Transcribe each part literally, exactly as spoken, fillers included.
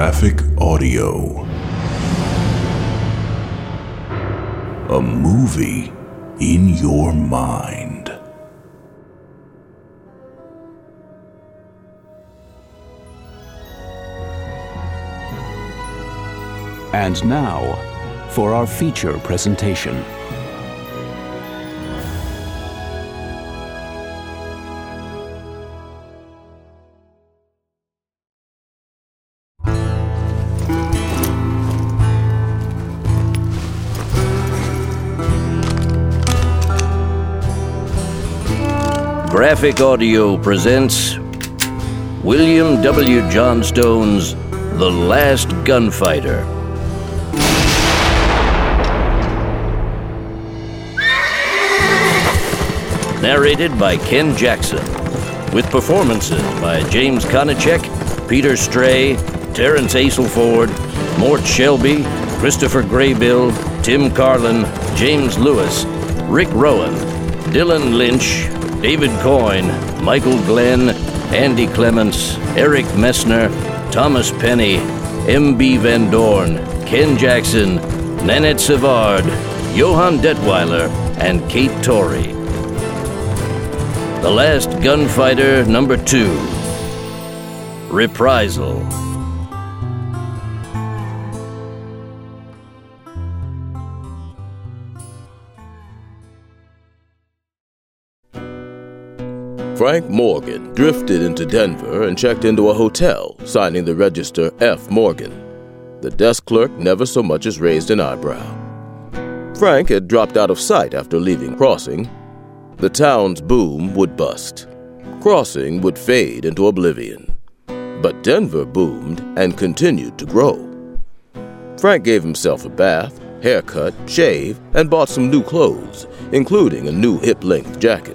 Graphic Audio. A movie in your mind. And now, for our feature presentation. Graphic Audio presents William W. Johnstone's The Last Gunfighter. Narrated by Ken Jackson, with performances by James Konachek, Peter Stray, Terrence Aselford, Mort Shelby, Christopher Graybill, Tim Carlin, James Lewis, Rick Rowan, Dylan Lynch, David Coyne, Michael Glenn, Andy Clements, Eric Messner, Thomas Penny, M B Van Dorn, Ken Jackson, Nanette Savard, Johann Detweiler, and Kate Torrey. The Last Gunfighter number two, Reprisal. Frank Morgan drifted into Denver and checked into a hotel, signing the register F. Morgan. The desk clerk never so much as raised an eyebrow. Frank had dropped out of sight after leaving Crossing. The town's boom would bust. Crossing would fade into oblivion. But Denver boomed and continued to grow. Frank gave himself a bath, haircut, shave, and bought some new clothes, including a new hip-length jacket.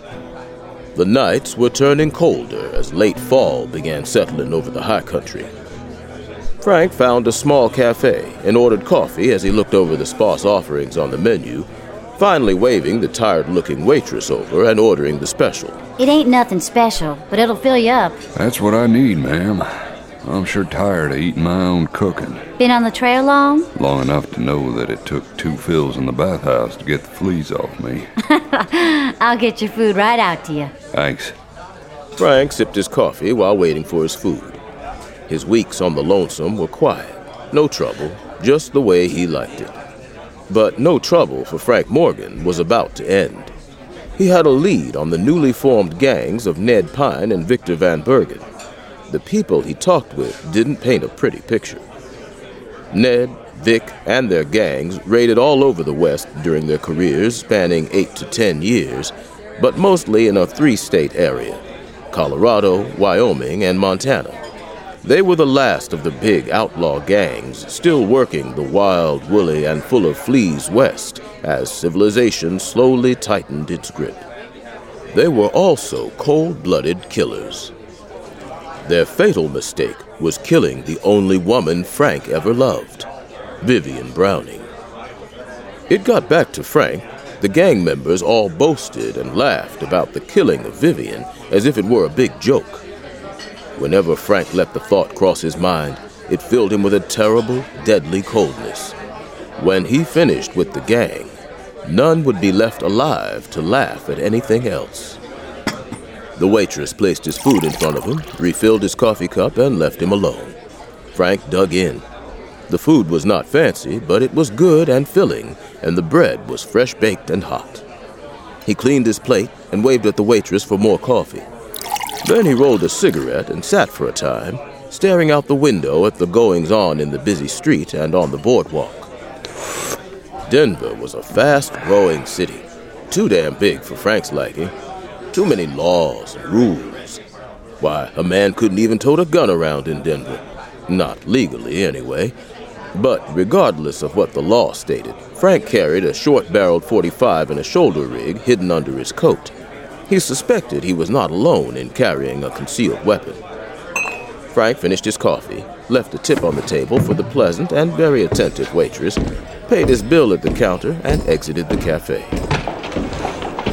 The nights were turning colder as late fall began settling over the high country. Frank found a small cafe and ordered coffee as he looked over the sparse offerings on the menu, finally waving the tired-looking waitress over and ordering the special. It ain't nothing special, but it'll fill you up. That's what I need, ma'am. I'm sure tired of eating my own cooking. Been on the trail long? Long enough to know that it took two fills in the bathhouse to get the fleas off me. I'll get your food right out to you. Thanks. Frank sipped his coffee while waiting for his food. His weeks on the lonesome were quiet. No trouble, just the way he liked it. But no trouble for Frank Morgan was about to end. He had a lead on the newly formed gangs of Ned Pine and Victor Van Bergen. The people he talked with didn't paint a pretty picture. Ned, Vic, and their gangs raided all over the West during their careers spanning eight to ten years, but mostly in a three-state area, Colorado, Wyoming, and Montana. They were the last of the big outlaw gangs still working the wild, woolly, and full of fleas West as civilization slowly tightened its grip. They were also cold-blooded killers. Their fatal mistake was killing the only woman Frank ever loved, Vivian Browning. It got back to Frank. The gang members all boasted and laughed about the killing of Vivian as if it were a big joke. Whenever Frank let the thought cross his mind, it filled him with a terrible, deadly coldness. When he finished with the gang, none would be left alive to laugh at anything else. The waitress placed his food in front of him, refilled his coffee cup, and left him alone. Frank dug in. The food was not fancy, but it was good and filling, and the bread was fresh-baked and hot. He cleaned his plate and waved at the waitress for more coffee. Then he rolled a cigarette and sat for a time, staring out the window at the goings-on in the busy street and on the boardwalk. Denver was a fast-growing city, too damn big for Frank's liking. Too many laws and rules. Why, a man couldn't even tote a gun around in Denver. Not legally, anyway. But regardless of what the law stated, Frank carried a short-barreled forty-five in a shoulder rig hidden under his coat. He suspected he was not alone in carrying a concealed weapon. Frank finished his coffee, left a tip on the table for the pleasant and very attentive waitress, paid his bill at the counter, and exited the cafe.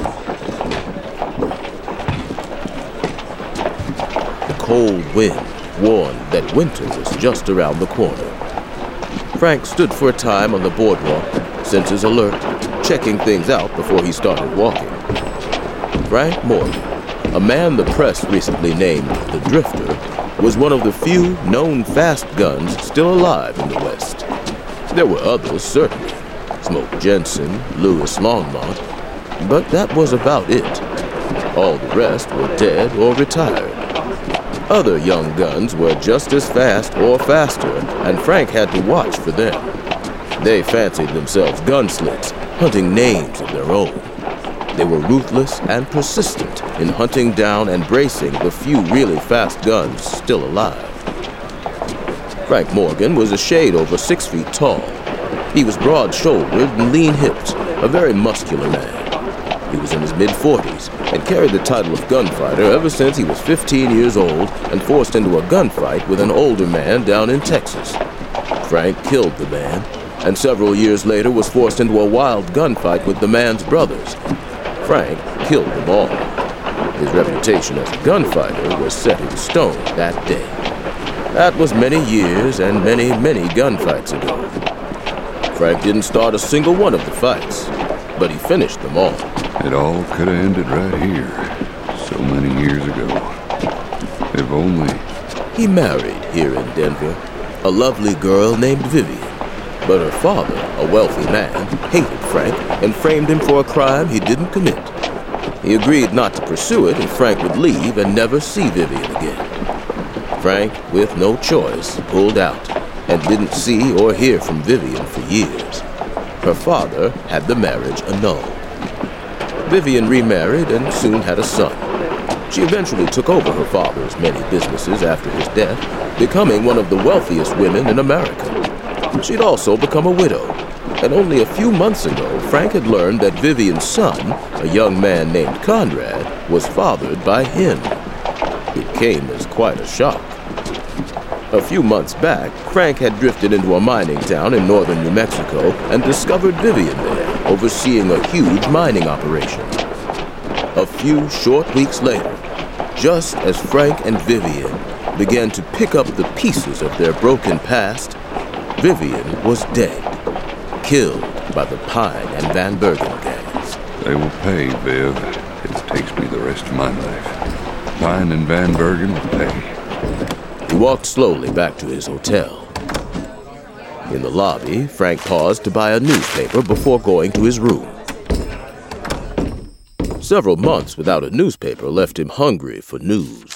The cold wind warned that winter was just around the corner. Frank stood for a time on the boardwalk, senses alert, checking things out before he started walking. Frank Morgan, a man the press recently named the Drifter, was one of the few known fast guns still alive in the West. There were others, certainly. Smoke Jensen, Louis Longmont, but that was about it. All the rest were dead or retired. Other young guns were just as fast or faster, and Frank had to watch for them. They fancied themselves gunslits, hunting names of their own. They were ruthless and persistent in hunting down and bracing the few really fast guns still alive. Frank Morgan was a shade over six feet tall. He was broad-shouldered and lean-hipped, a very muscular man. He was in his mid-forties and carried the title of gunfighter ever since he was fifteen years old and forced into a gunfight with an older man down in Texas. Frank killed the man, and several years later was forced into a wild gunfight with the man's brothers. Frank killed them all. His reputation as a gunfighter was set in stone that day. That was many years and many, many gunfights ago. Frank didn't start a single one of the fights, but he finished them all. It all could have ended right here, so many years ago. If only... He married here in Denver a lovely girl named Vivian, but her father, a wealthy man, hated Frank and framed him for a crime he didn't commit. He agreed not to pursue it if Frank would leave and never see Vivian again. Frank, with no choice, pulled out and didn't see or hear from Vivian for years. Her father had the marriage annulled. Vivian remarried and soon had a son. She eventually took over her father's many businesses after his death, becoming one of the wealthiest women in America. She'd also become a widow, and only a few months ago, Frank had learned that Vivian's son, a young man named Conrad, was fathered by him. It came as quite a shock. A few months back, Frank had drifted into a mining town in northern New Mexico and discovered Vivian there, overseeing a huge mining operation. A few short weeks later, just as Frank and Vivian began to pick up the pieces of their broken past, Vivian was dead, killed by the Pine and Van Bergen gangs. They will pay, Viv, if it takes me the rest of my life. Pine and Van Bergen will pay. He walked slowly back to his hotel. In the lobby, Frank paused to buy a newspaper before going to his room. Several months without a newspaper left him hungry for news.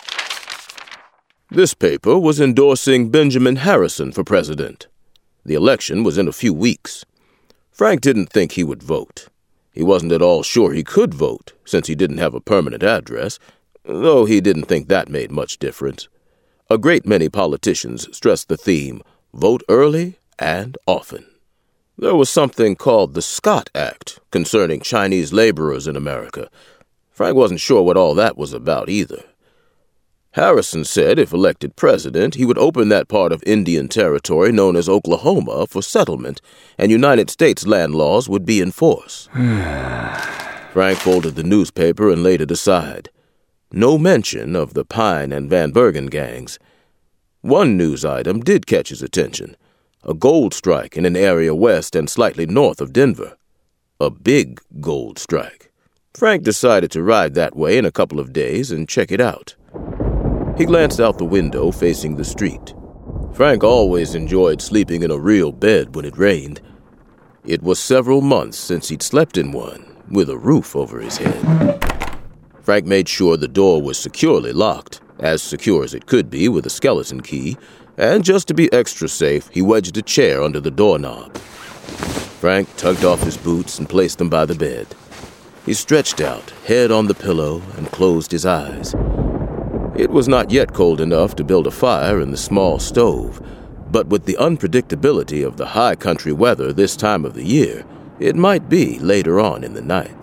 This paper was endorsing Benjamin Harrison for president. The election was in a few weeks. Frank didn't think he would vote. He wasn't at all sure he could vote, since he didn't have a permanent address, though he didn't think that made much difference. A great many politicians stressed the theme, vote early and often. There was something called the Scott Act concerning Chinese laborers in America. Frank wasn't sure what all that was about either. Harrison said if elected president, he would open that part of Indian Territory known as Oklahoma for settlement, and United States land laws would be in force. Frank folded the newspaper and laid it aside. No mention of the Pine and Van Bergen gangs. One news item did catch his attention. A gold strike in an area west and slightly north of Denver. A big gold strike. Frank decided to ride that way in a couple of days and check it out. He glanced out the window facing the street. Frank always enjoyed sleeping in a real bed when it rained. It was several months since he'd slept in one, with a roof over his head. Frank made sure the door was securely locked, as secure as it could be with a skeleton key, and just to be extra safe, he wedged a chair under the doorknob. Frank tugged off his boots and placed them by the bed. He stretched out, head on the pillow, and closed his eyes. It was not yet cold enough to build a fire in the small stove, but with the unpredictability of the high country weather this time of the year, it might be later on in the night.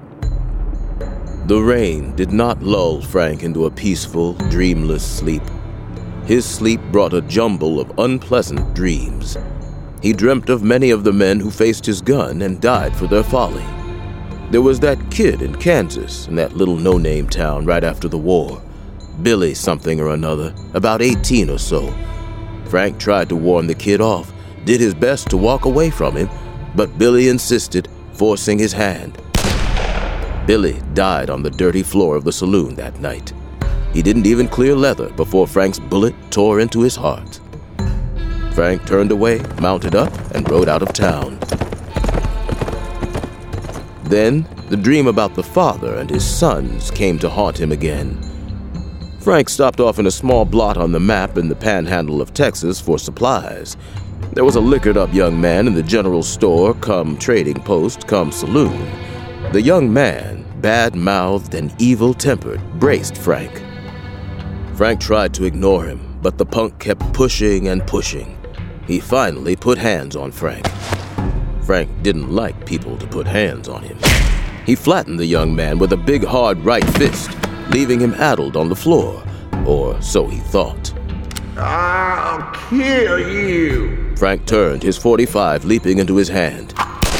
The rain did not lull Frank into a peaceful, dreamless sleep. His sleep brought a jumble of unpleasant dreams. He dreamt of many of the men who faced his gun and died for their folly. There was that kid in Kansas, in that little no-name town right after the war. Billy something or another, about eighteen or so. Frank tried to warn the kid off, did his best to walk away from him, but Billy insisted, forcing his hand. Billy died on the dirty floor of the saloon that night. He didn't even clear leather before Frank's bullet tore into his heart. Frank turned away, mounted up, and rode out of town. Then, the dream about the father and his sons came to haunt him again. Frank stopped off in a small blot on the map in the panhandle of Texas for supplies. There was a liquored-up young man in the general store, come trading post, come saloon. The young man, bad-mouthed and evil-tempered, braced Frank. Frank tried to ignore him, but the punk kept pushing and pushing. He finally put hands on Frank. Frank didn't like people to put hands on him. He flattened the young man with a big, hard right fist, leaving him addled on the floor, or so he thought. I'll kill you. Frank turned, his forty-five leaping into his hand.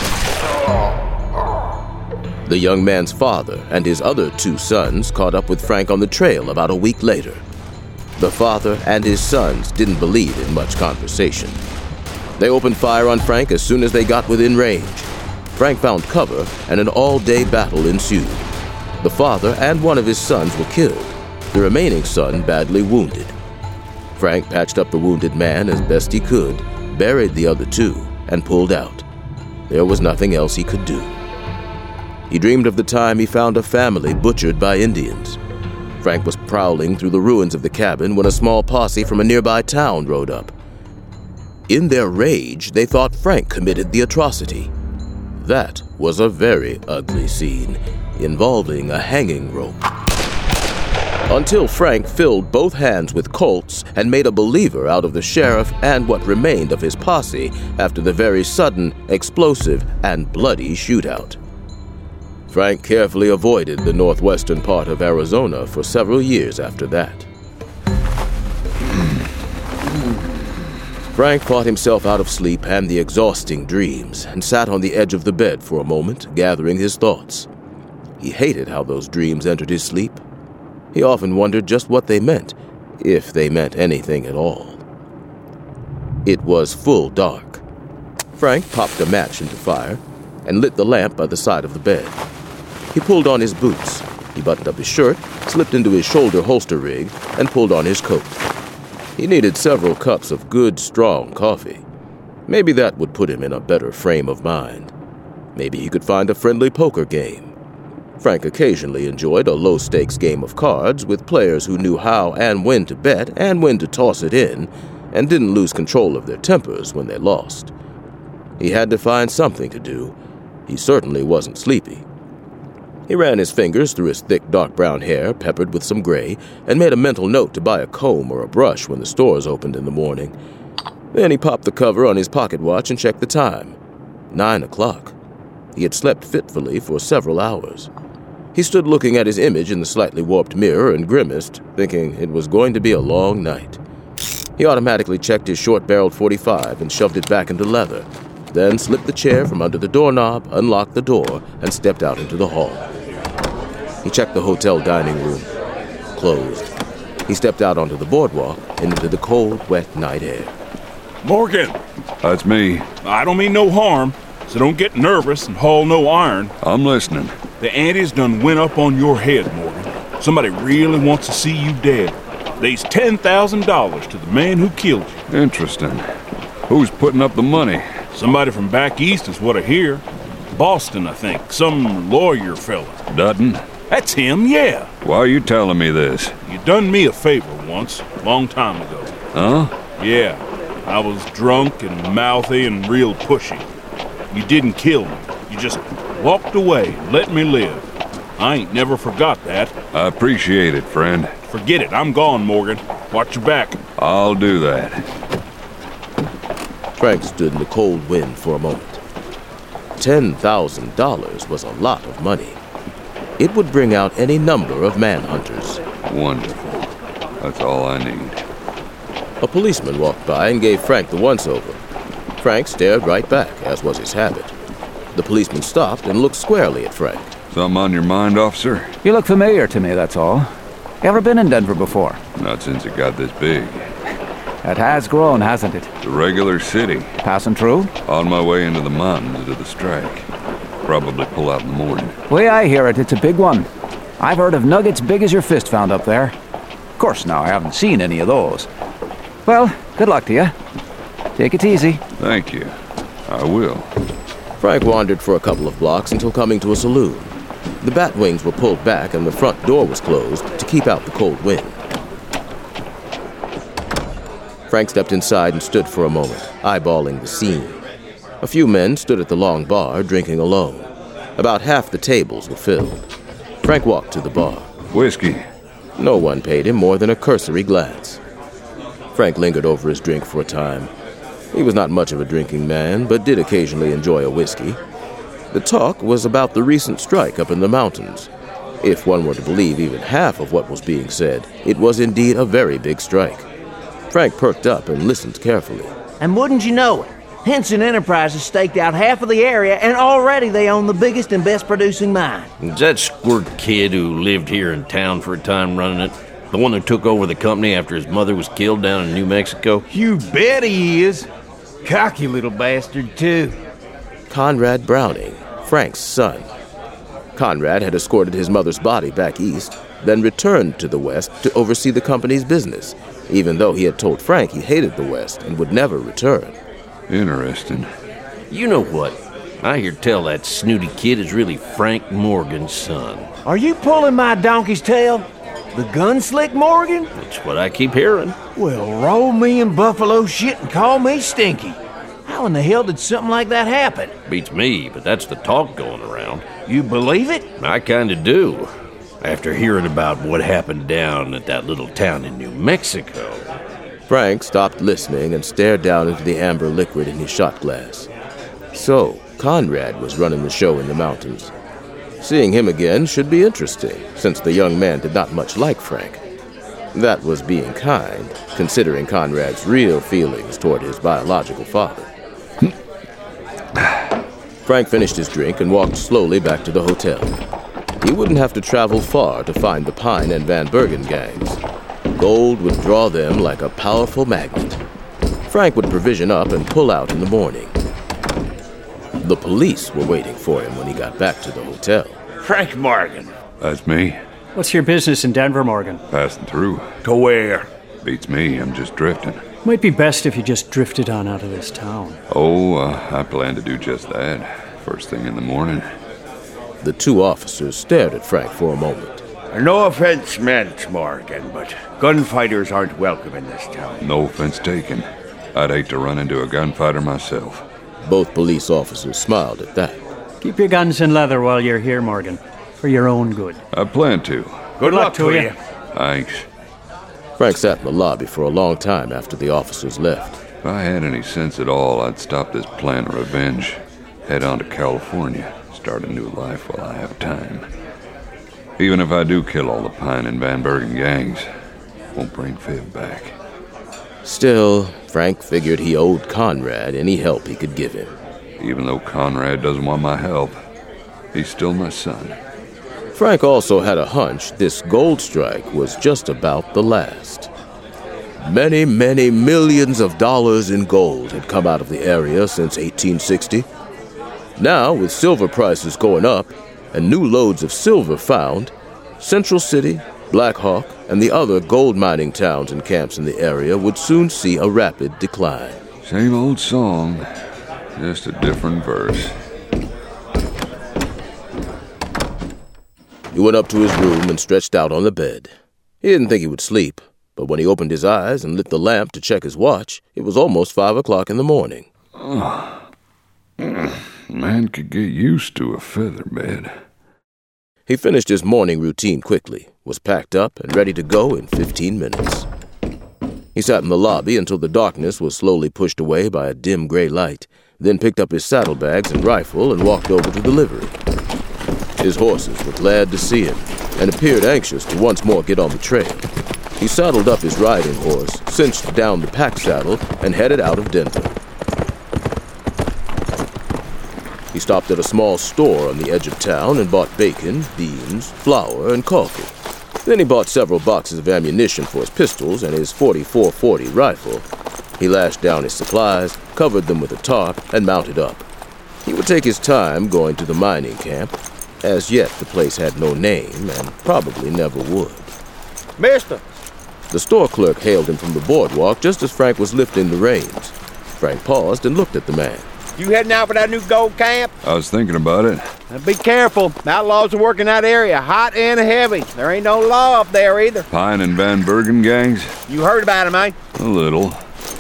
The young man's father and his other two sons caught up with Frank on the trail about a week later. The father and his sons didn't believe in much conversation. They opened fire on Frank as soon as they got within range. Frank found cover, and an all-day battle ensued. The father and one of his sons were killed, the remaining son badly wounded. Frank patched up the wounded man as best he could, buried the other two, and pulled out. There was nothing else he could do. He dreamed of the time he found a family butchered by Indians. Frank was prowling through the ruins of the cabin when a small posse from a nearby town rode up. In their rage, they thought Frank committed the atrocity. That was a very ugly scene, involving a hanging rope. Until Frank filled both hands with Colts and made a believer out of the sheriff and what remained of his posse after the very sudden, explosive, and bloody shootout. Frank carefully avoided the northwestern part of Arizona for several years after that. Frank fought himself out of sleep and the exhausting dreams and sat on the edge of the bed for a moment, gathering his thoughts. He hated how those dreams entered his sleep. He often wondered just what they meant, if they meant anything at all. It was full dark. Frank popped a match into fire and lit the lamp by the side of the bed. He pulled on his boots. He buttoned up his shirt, slipped into his shoulder holster rig, and pulled on his coat. He needed several cups of good, strong coffee. Maybe that would put him in a better frame of mind. Maybe he could find a friendly poker game. Frank occasionally enjoyed a low-stakes game of cards with players who knew how and when to bet and when to toss it in, and didn't lose control of their tempers when they lost. He had to find something to do. He certainly wasn't sleepy. He ran his fingers through his thick, dark brown hair, peppered with some gray, and made a mental note to buy a comb or a brush when the stores opened in the morning. Then he popped the cover on his pocket watch and checked the time. Nine o'clock. He had slept fitfully for several hours. He stood looking at his image in the slightly warped mirror and grimaced, thinking it was going to be a long night. He automatically checked his short-barreled forty-five and shoved it back into leather, then slipped the chair from under the doorknob, unlocked the door, and stepped out into the hall. He checked the hotel dining room. Closed. He stepped out onto the boardwalk and into the cold, wet night air. Morgan! That's me. I don't mean no harm, so don't get nervous and haul no iron. I'm listening. The antes done went up on your head, Morgan. Somebody really wants to see you dead. They's ten thousand dollars to the man who killed you. Interesting. Who's putting up the money? Somebody from back east is what I hear. Boston, I think. Some lawyer fella. Dutton? That's him, yeah. Why are you telling me this? You done me a favor once, long time ago. Huh? Yeah. I was drunk and mouthy and real pushy. You didn't kill me. You just walked away and let me live. I ain't never forgot that. I appreciate it, friend. Forget it. I'm gone, Morgan. Watch your back. I'll do that. Frank stood in the cold wind for a moment. Ten thousand dollars was a lot of money. It would bring out any number of manhunters. Wonderful. That's all I need. A policeman walked by and gave Frank the once-over. Frank stared right back, as was his habit. The policeman stopped and looked squarely at Frank. Something on your mind, officer? You look familiar to me, that's all. You ever been in Denver before? Not since it got this big. It has grown, hasn't it? The regular city. Passing through? On my way into the mountains to the strike. Probably pull out in the morning. Way I hear it, it's a big one. I've heard of nuggets big as your fist found up there. Of course, now, I haven't seen any of those. Well, good luck to you. Take it easy. Thank you. I will. Frank wandered for a couple of blocks until coming to a saloon. The bat wings were pulled back and the front door was closed to keep out the cold wind. Frank stepped inside and stood for a moment, eyeballing the scene. A few men stood at the long bar, drinking alone. About half the tables were filled. Frank walked to the bar. Whiskey. No one paid him more than a cursory glance. Frank lingered over his drink for a time. He was not much of a drinking man, but did occasionally enjoy a whiskey. The talk was about the recent strike up in the mountains. If one were to believe even half of what was being said, it was indeed a very big strike. Frank perked up and listened carefully. And wouldn't you know it, Henson Enterprises staked out half of the area, and already they own the biggest and best producing mine. Is that squirt kid who lived here in town for a time running it? The one who took over the company after his mother was killed down in New Mexico? You bet he is. Cocky little bastard, too. Conrad Browning, Frank's son. Conrad had escorted his mother's body back east, then returned to the west to oversee the company's business, even though he had told Frank he hated the west and would never return. Interesting. You know what? I hear tell that snooty kid is really Frank Morgan's son. Are you pulling my donkey's tail? The gunslick Morgan? That's what I keep hearing. Well, roll me in buffalo shit and call me Stinky. How in the hell did something like that happen? Beats me, but that's the talk going around. You believe it? I kinda do. After hearing about what happened down at that little town in New Mexico. Frank stopped listening and stared down into the amber liquid in his shot glass. So, Conrad was running the show in the mountains. Seeing him again should be interesting, since the young man did not much like Frank. That was being kind, considering Conrad's real feelings toward his biological father. Frank finished his drink and walked slowly back to the hotel. He wouldn't have to travel far to find the Pine and Van Bergen gangs. Gold would draw them like a powerful magnet. Frank would provision up and pull out in the morning. The police were waiting for him when he got back to the hotel. Frank Morgan. That's me. What's your business in Denver, Morgan? Passing through. To where? Beats me, I'm just drifting. Might be best if you just drifted on out of this town. Oh, uh, I plan to do just that. First thing in the morning. The two officers stared at Frank for a moment. No offense meant, Morgan, but gunfighters aren't welcome in this town. No offense taken. I'd hate to run into a gunfighter myself. Both police officers smiled at that. Keep your guns in leather while you're here, Morgan. For your own good. I plan to. Good, good luck, luck to you. you. Thanks. Frank sat in the lobby for a long time after the officers left. If I had any sense at all, I'd stop this plan of revenge. Head on to California. Start a new life while I have time. Even if I do kill all the Pine and Van Bergen gangs, won't bring Viv back. Still, Frank figured he owed Conrad any help he could give him. Even though Conrad doesn't want my help, he's still my son. Frank also had a hunch this gold strike was just about the last. Many, many millions of dollars in gold had come out of the area since eighteen sixty. Now, with silver prices going up and new loads of silver found, Central City, Black Hawk, and the other gold mining towns and camps in the area would soon see a rapid decline. Same old song, just a different verse. He went up to his room and stretched out on the bed. He didn't think he would sleep, but when he opened his eyes and lit the lamp to check his watch, it was almost five o'clock in the morning. Oh. Man could get used to a feather bed. He finished his morning routine quickly, was packed up and ready to go in fifteen minutes. He sat in the lobby until the darkness was slowly pushed away by a dim gray light, then picked up his saddlebags and rifle and walked over to the livery. His horses were glad to see him and appeared anxious to once more get on the trail. He saddled up his riding horse, cinched down the pack saddle, and headed out of Denver. He stopped at a small store on the edge of town and bought bacon, beans, flour, and coffee. Then he bought several boxes of ammunition for his pistols and his forty-four forty rifle. He lashed down his supplies, covered them with a tarp, and mounted up. He would take his time going to the mining camp. As yet, the place had no name and probably never would. Mister! The store clerk hailed him from the boardwalk just as Frank was lifting the reins. Frank paused and looked at the man. You heading out for that new gold camp? I was thinking about it. Now be careful. Outlaws are working that area, hot and heavy. There ain't no law up there either. Pine and Van Bergen gangs? You heard about them, eh? A little.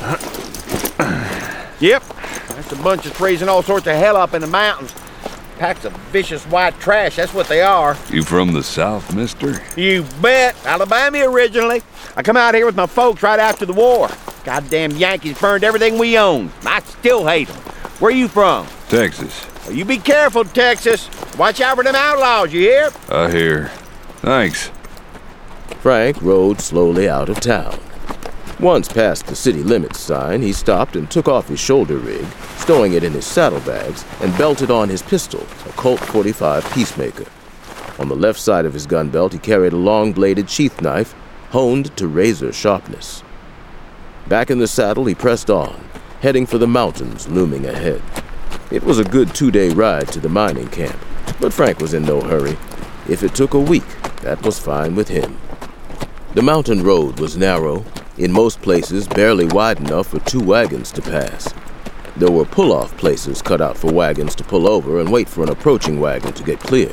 Yep. That's a bunch of freezing all sorts of hell up in the mountains. Packs of vicious white trash, that's what they are. You from the South, mister? You bet. Alabama originally. I come out here with my folks right after the war. Goddamn Yankees burned everything we owned. I still hate them. Where you from? Texas. Well, you be careful, Texas. Watch out for them outlaws, you hear? I hear. Thanks. Frank rode slowly out of town. Once past the city limits sign, he stopped and took off his shoulder rig, stowing it in his saddlebags, and belted on his pistol, a Colt forty-five Peacemaker. On the left side of his gun belt, he carried a long-bladed sheath knife, honed to razor sharpness. Back in the saddle, he pressed on, heading for the mountains looming ahead. It was a good two-day ride to the mining camp, but Frank was in no hurry. If it took a week, that was fine with him. The mountain road was narrow, in most places barely wide enough for two wagons to pass. There were pull-off places cut out for wagons to pull over and wait for an approaching wagon to get clear.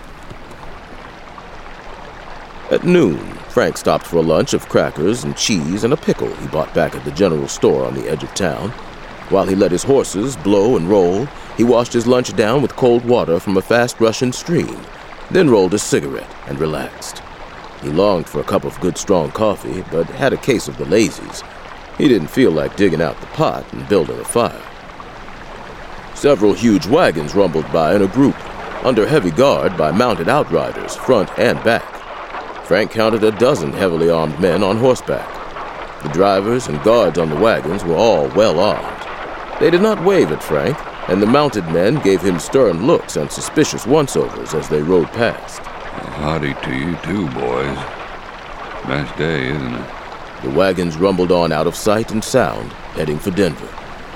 At noon, Frank stopped for a lunch of crackers and cheese and a pickle he bought back at the general store on the edge of town. While he let his horses blow and roll, he washed his lunch down with cold water from a fast-rushing stream, then rolled a cigarette and relaxed. He longed for a cup of good strong coffee, but had a case of the lazies. He didn't feel like digging out the pot and building a fire. Several huge wagons rumbled by in a group, under heavy guard by mounted outriders, front and back. Frank counted a dozen heavily armed men on horseback. The drivers and guards on the wagons were all well armed. They did not wave at Frank, and the mounted men gave him stern looks and suspicious once-overs as they rode past. Howdy to you too, boys. Nice day, isn't it? The wagons rumbled on out of sight and sound, heading for Denver.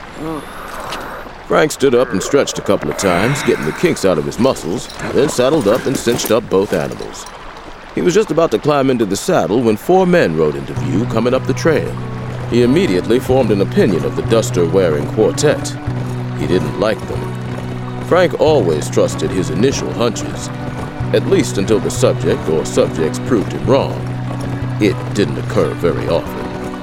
Frank stood up and stretched a couple of times, getting the kinks out of his muscles, then saddled up and cinched up both animals. He was just about to climb into the saddle when four men rode into view coming up the trail. He immediately formed an opinion of the duster-wearing quartet. He didn't like them. Frank always trusted his initial hunches, at least until the subject or subjects proved him wrong. It didn't occur very often.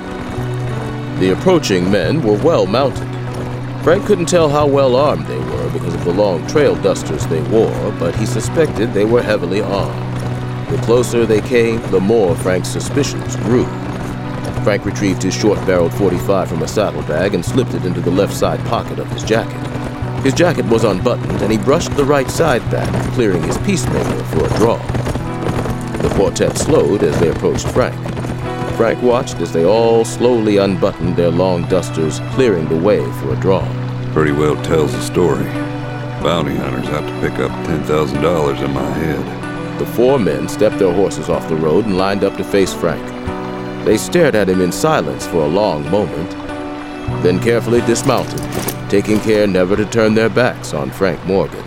The approaching men were well mounted. Frank couldn't tell how well armed they were because of the long trail dusters they wore, but he suspected they were heavily armed. The closer they came, the more Frank's suspicions grew. Frank retrieved his short-barreled forty-five from a saddlebag and slipped it into the left side pocket of his jacket. His jacket was unbuttoned, and he brushed the right side back, clearing his Peacemaker for a draw. The quartet slowed as they approached Frank. Frank watched as they all slowly unbuttoned their long dusters, clearing the way for a draw. Pretty well tells the story. Bounty hunters out to pick up ten thousand dollars in my head. The four men stepped their horses off the road and lined up to face Frank. They stared at him in silence for a long moment, then carefully dismounted, taking care never to turn their backs on Frank Morgan.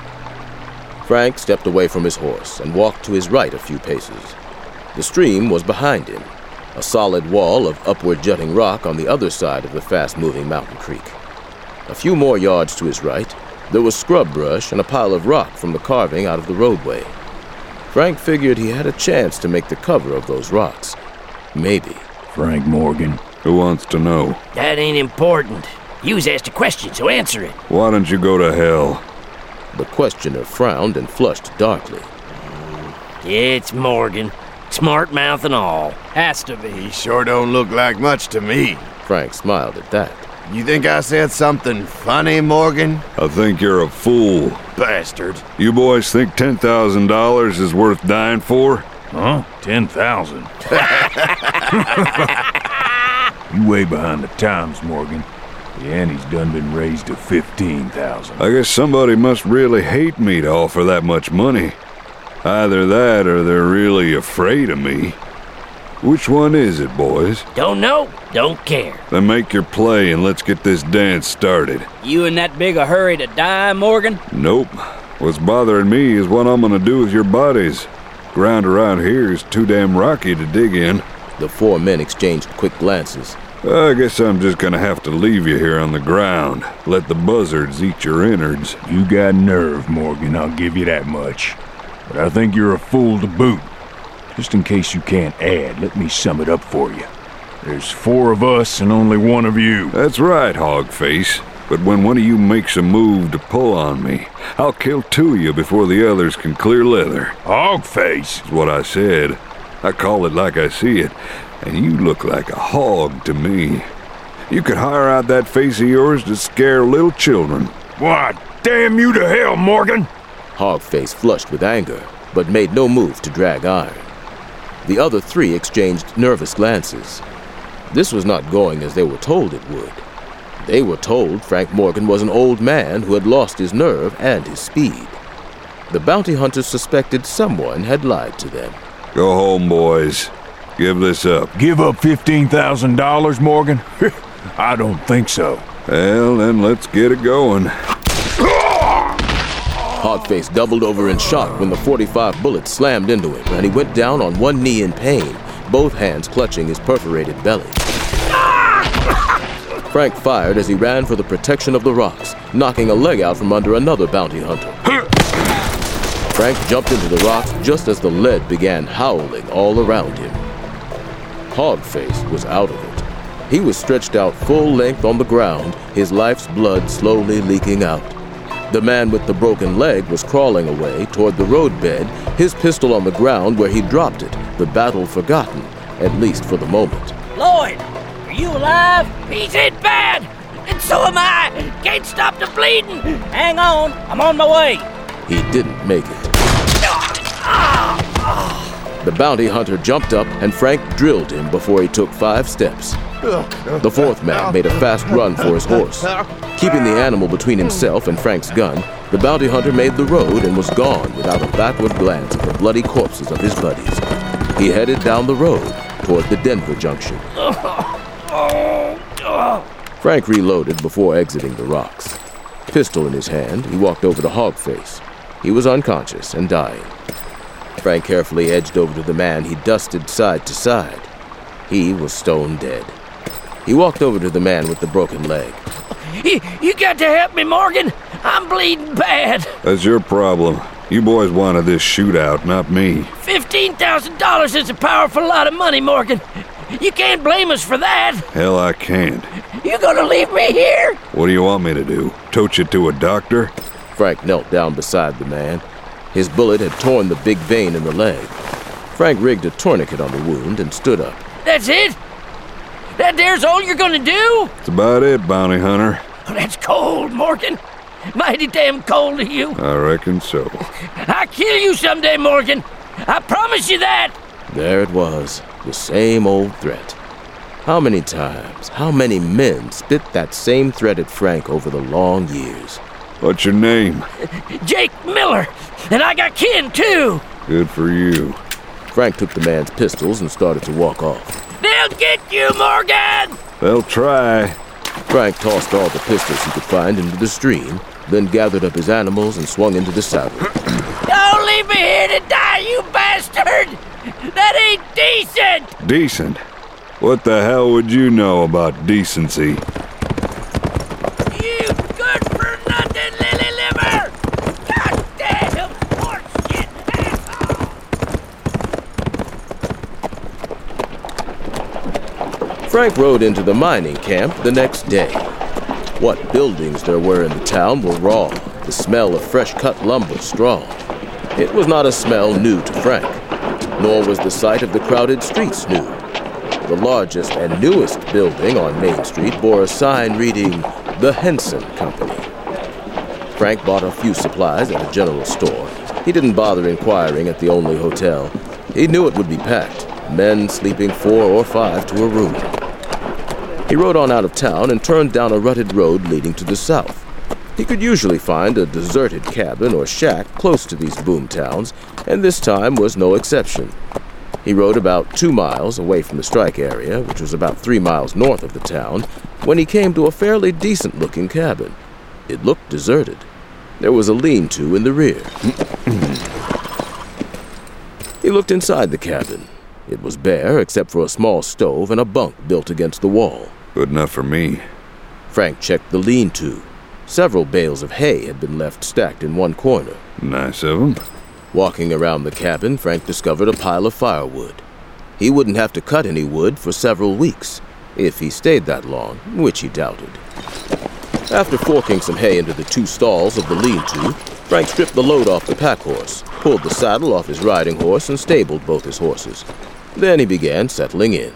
Frank stepped away from his horse and walked to his right a few paces. The stream was behind him, a solid wall of upward jutting rock on the other side of the fast-moving mountain creek. A few more yards to his right, there was scrub brush and a pile of rock from the carving out of the roadway. Frank figured he had a chance to make the cover of those rocks. Maybe. Frank Morgan. Who wants to know? That ain't important. You was asked a question, so answer it. Why don't you go to hell? The questioner frowned and flushed darkly. It's Morgan. Smart mouth and all. Has to be. He sure don't look like much to me. Frank smiled at that. You think I said something funny, Morgan? I think you're a fool. Bastard. You boys think ten thousand dollars is worth dying for? Huh? ten thousand? You way behind the times, Morgan. The ante's done been raised to fifteen thousand. I guess somebody must really hate me to offer that much money. Either that or they're really afraid of me. Which one is it, boys? Don't know, don't care. Then make your play and let's get this dance started. You in that big a hurry to die, Morgan? Nope. What's bothering me is what I'm gonna do with your bodies. Ground around here is too damn rocky to dig in. The four men exchanged quick glances. I guess I'm just gonna have to leave you here on the ground. Let the buzzards eat your innards. You got nerve, Morgan, I'll give you that much. But I think you're a fool to boot. Just in case you can't add, let me sum it up for you. There's four of us and only one of you. That's right, Hogface. But when one of you makes a move to pull on me, I'll kill two of you before the others can clear leather. Hogface? That's what I said. I call it like I see it, and you look like a hog to me. You could hire out that face of yours to scare little children. Why, damn you to hell, Morgan! Hogface flushed with anger, but made no move to drag iron. The other three exchanged nervous glances. This was not going as they were told it would. They were told Frank Morgan was an old man who had lost his nerve and his speed. The bounty hunters suspected someone had lied to them. Go home, boys. Give this up. Give up fifteen thousand dollars, Morgan? I don't think so. Well, then let's get it going. Hogface doubled over in shock when the forty-five bullet slammed into him, and he went down on one knee in pain, both hands clutching his perforated belly. Frank fired as he ran for the protection of the rocks, knocking a leg out from under another bounty hunter. Frank jumped into the rocks just as the lead began howling all around him. Hogface was out of it. He was stretched out full length on the ground, his life's blood slowly leaking out. The man with the broken leg was crawling away toward the roadbed, his pistol on the ground where he dropped it, the battle forgotten, at least for the moment. Lloyd, are you alive? He's in bad, and so am I. Can't stop the bleeding. Hang on, I'm on my way. He didn't make it. The bounty hunter jumped up and Frank drilled him before he took five steps. The fourth man made a fast run for his horse. Keeping the animal between himself and Frank's gun, the bounty hunter made the road and was gone without a backward glance at the bloody corpses of his buddies. He headed down the road toward the Denver junction. Frank reloaded before exiting the rocks. Pistol in his hand, he walked over to Hogface. He was unconscious and dying. Frank carefully edged over to the man he dusted side to side. He was stone dead. He walked over to the man with the broken leg. You, you got to help me, Morgan. I'm bleeding bad. That's your problem. You boys wanted this shootout, not me. Fifteen thousand dollars is a powerful lot of money, Morgan. You can't blame us for that. Hell, I can't. You gonna leave me here? What do you want me to do? Tote you to a doctor? Frank knelt down beside the man. His bullet had torn the big vein in the leg. Frank rigged a tourniquet on the wound and stood up. That's it? That there's all you're gonna do? That's about it, bounty hunter. Oh, that's cold, Morgan. Mighty damn cold of you. I reckon so. I'll kill you someday, Morgan. I promise you that. There it was, the same old threat. How many times, how many men spit that same threat at Frank over the long years? What's your name? Jake Miller. And I got kin, too. Good for you. Frank took the man's pistols and started to walk off. They'll get you, Morgan! They'll try. Frank tossed all the pistols he could find into the stream, then gathered up his animals and swung into the saddle. Don't leave me here to die, you bastard! That ain't decent! Decent? What the hell would you know about decency? You good-for-nothing lily liver! Goddamn horseshit asshole! Frank rode into the mining camp the next day. What buildings there were in the town were raw, the smell of fresh-cut lumber strong. It was not a smell new to Frank, nor was the sight of the crowded streets new. The largest and newest building on Main Street bore a sign reading, The Henson Company. Frank bought a few supplies at a general store. He didn't bother inquiring at the only hotel. He knew it would be packed, men sleeping four or five to a room. He rode on out of town and turned down a rutted road leading to the south. He could usually find a deserted cabin or shack close to these boom towns, and this time was no exception. He rode about two miles away from the strike area, which was about three miles north of the town, when he came to a fairly decent-looking cabin. It looked deserted. There was a lean-to in the rear. He looked inside the cabin. It was bare except for a small stove and a bunk built against the wall. Good enough for me. Frank checked the lean-to. Several bales of hay had been left stacked in one corner. Nice of them. Walking around the cabin, Frank discovered a pile of firewood. He wouldn't have to cut any wood for several weeks, if he stayed that long, which he doubted. After forking some hay into the two stalls of the lean-to, Frank stripped the load off the pack horse, pulled the saddle off his riding horse, and stabled both his horses. Then he began settling in.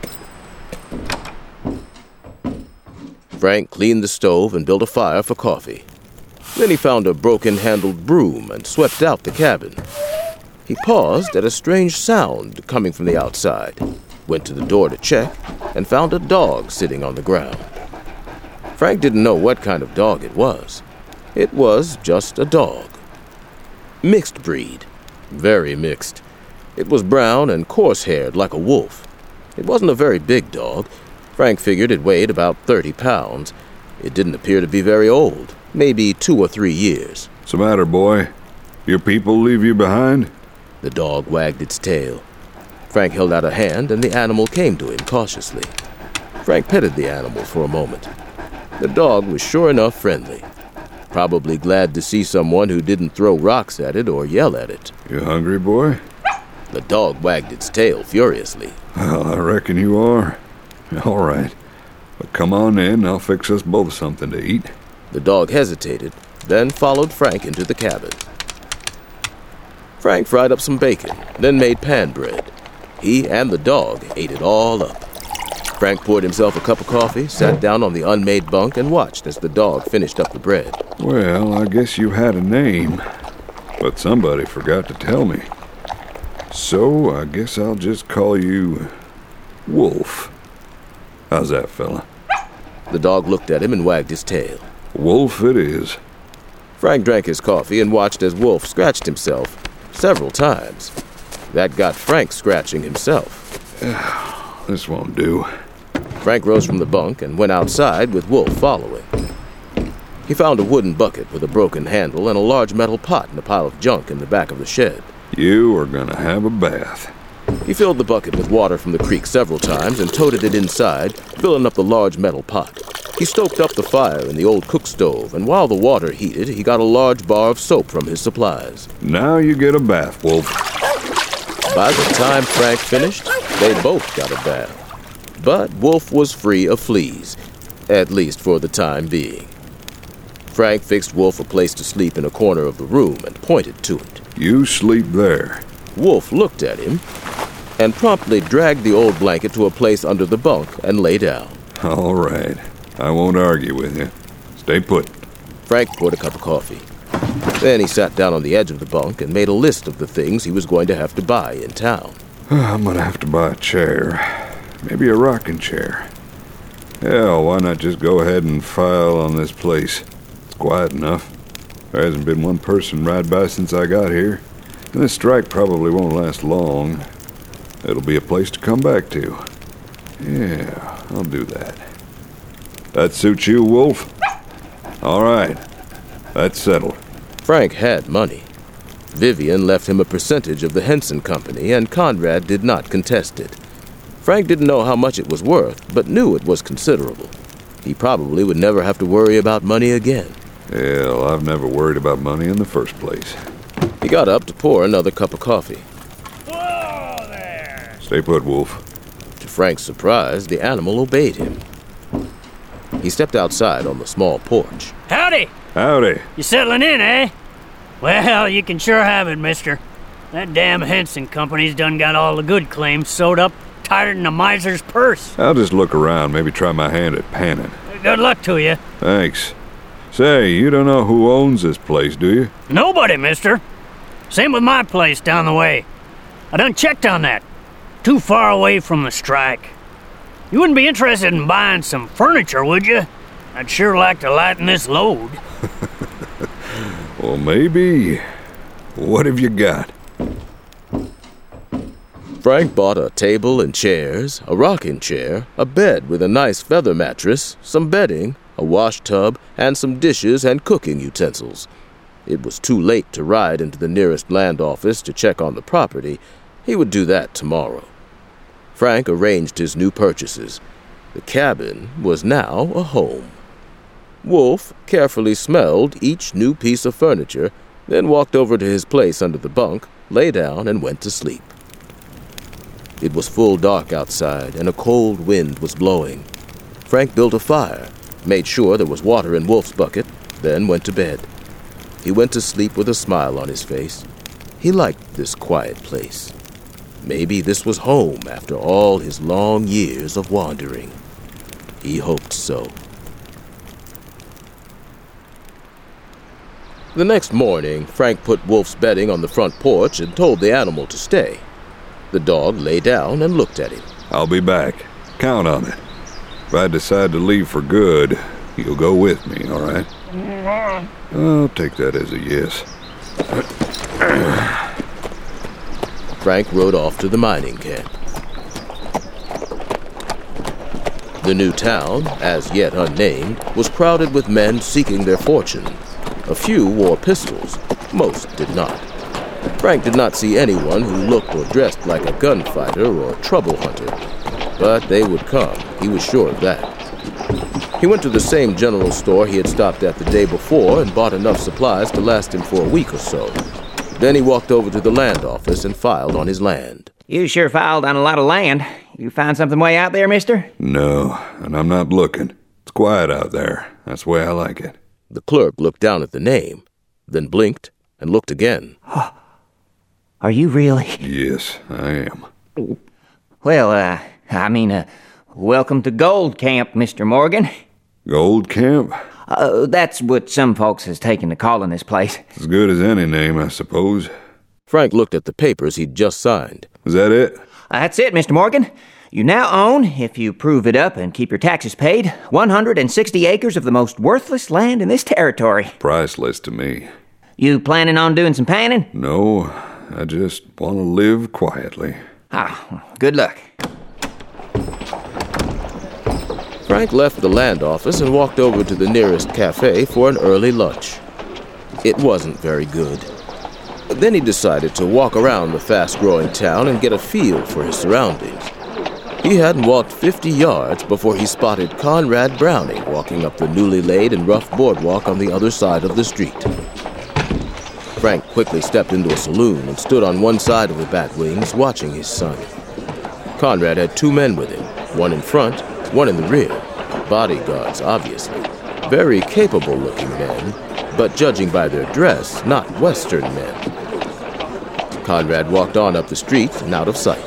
Frank cleaned the stove and built a fire for coffee. Then he found a broken-handled broom and swept out the cabin. He paused at a strange sound coming from the outside, went to the door to check, and found a dog sitting on the ground. Frank didn't know what kind of dog it was. It was just a dog. Mixed breed. Very mixed. It was brown and coarse-haired like a wolf. It wasn't a very big dog. Frank figured it weighed about thirty pounds. It didn't appear to be very old. Maybe two or three years. What's the matter, boy? Your people leave you behind? The dog wagged its tail. Frank held out a hand, and the animal came to him cautiously. Frank petted the animal for a moment. The dog was sure enough friendly. Probably glad to see someone who didn't throw rocks at it or yell at it. You hungry, boy? The dog wagged its tail furiously. Well, I reckon you are. All right. But come on in, I'll fix us both something to eat. The dog hesitated, then followed Frank into the cabin. Frank fried up some bacon, then made pan bread. He and the dog ate it all up. Frank poured himself a cup of coffee, sat down on the unmade bunk, and watched as the dog finished up the bread. Well, I guess you had a name, but somebody forgot to tell me. So I guess I'll just call you Wolf. How's that, fella? The dog looked at him and wagged his tail. Wolf it is. Frank drank his coffee and watched as Wolf scratched himself several times. That got Frank scratching himself. This won't do. Frank rose from the bunk and went outside with Wolf following. He found a wooden bucket with a broken handle and a large metal pot in a pile of junk in the back of the shed. You are gonna have a bath. He filled the bucket with water from the creek several times and toted it inside, filling up the large metal pot. He stoked up the fire in the old cook stove, and while the water heated, he got a large bar of soap from his supplies. Now you get a bath, Wolf. By the time Frank finished, they both got a bath. But Wolf was free of fleas, at least for the time being. Frank fixed Wolf a place to sleep in a corner of the room and pointed to it. You sleep there. Wolf looked at him and promptly dragged the old blanket to a place under the bunk and lay down. All right. I won't argue with you. Stay put. Frank poured a cup of coffee. Then he sat down on the edge of the bunk and made a list of the things he was going to have to buy in town. I'm gonna have to buy a chair. Maybe a rocking chair. Hell, why not just go ahead and file on this place? It's quiet enough. There hasn't been one person ride by since I got here. And this strike probably won't last long. It'll be a place to come back to. Yeah, I'll do that. That suits you, Wolf? All right. That's settled. Frank had money. Vivian left him a percentage of the Henson Company, and Conrad did not contest it. Frank didn't know how much it was worth, but knew it was considerable. He probably would never have to worry about money again. Hell, I've never worried about money in the first place. He got up to pour another cup of coffee. Whoa there! Stay put, Wolf. To Frank's surprise, the animal obeyed him. He stepped outside on the small porch. Howdy! Howdy. You settling in, eh? Well, you can sure have it, mister. That damn Henson Company's done got all the good claims sewed up tighter than a miser's purse. I'll just look around, maybe try my hand at panning. Good luck to you. Thanks. Say, you don't know who owns this place, do you? Nobody, mister. Same with my place down the way. I done checked on that. Too far away from the strike. You wouldn't be interested in buying some furniture, would you? I'd sure like to lighten this load. Well, maybe. What have you got? Frank bought a table and chairs, a rocking chair, a bed with a nice feather mattress, some bedding, a wash tub, and some dishes and cooking utensils. It was too late to ride into the nearest land office to check on the property. He would do that tomorrow. Frank arranged his new purchases. The cabin was now a home. Wolf carefully smelled each new piece of furniture, then walked over to his place under the bunk, lay down, and went to sleep. It was full dark outside, and a cold wind was blowing. Frank built a fire, made sure there was water in Wolf's bucket, then went to bed. He went to sleep with a smile on his face. He liked this quiet place. Maybe this was home after all his long years of wandering. He hoped so. The next morning, Frank put Wolf's bedding on the front porch and told the animal to stay. The dog lay down and looked at him. I'll be back. Count on it. If I decide to leave for good, you'll go with me, all right? I'll take that as a yes. Frank rode off to the mining camp. The new town, as yet unnamed, was crowded with men seeking their fortune. A few wore pistols. Most did not. Frank did not see anyone who looked or dressed like a gunfighter or trouble hunter. But they would come, he was sure of that. He went to the same general store he had stopped at the day before and bought enough supplies to last him for a week or so. Then he walked over to the land office and filed on his land. You sure filed on a lot of land. You find something way out there, mister? No, and I'm not looking. It's quiet out there. That's the way I like it. The clerk looked down at the name, then blinked and looked again. Are you really? Yes, I am. Well, uh, I mean, uh, welcome to Gold Camp, Mister Morgan. Gold Camp? Uh, that's what some folks has taken to calling this place. As good as any name, I suppose. Frank looked at the papers he'd just signed. Is that it? That's it, Mister Morgan. You now own, if you prove it up and keep your taxes paid, one hundred sixty acres of the most worthless land in this territory. Priceless to me. You planning on doing some panning? No, I just want to live quietly. Ah, good luck. Frank left the land office and walked over to the nearest cafe for an early lunch. It wasn't very good. Then he decided to walk around the fast-growing town and get a feel for his surroundings. He hadn't walked fifty yards before he spotted Conrad Browning walking up the newly laid and rough boardwalk on the other side of the street. Frank quickly stepped into a saloon and stood on one side of the bat wings watching his son. Conrad had two men with him, one in front, one in the rear. Bodyguards, obviously. Very capable-looking men, but judging by their dress, not Western men. Conrad walked on up the street and out of sight.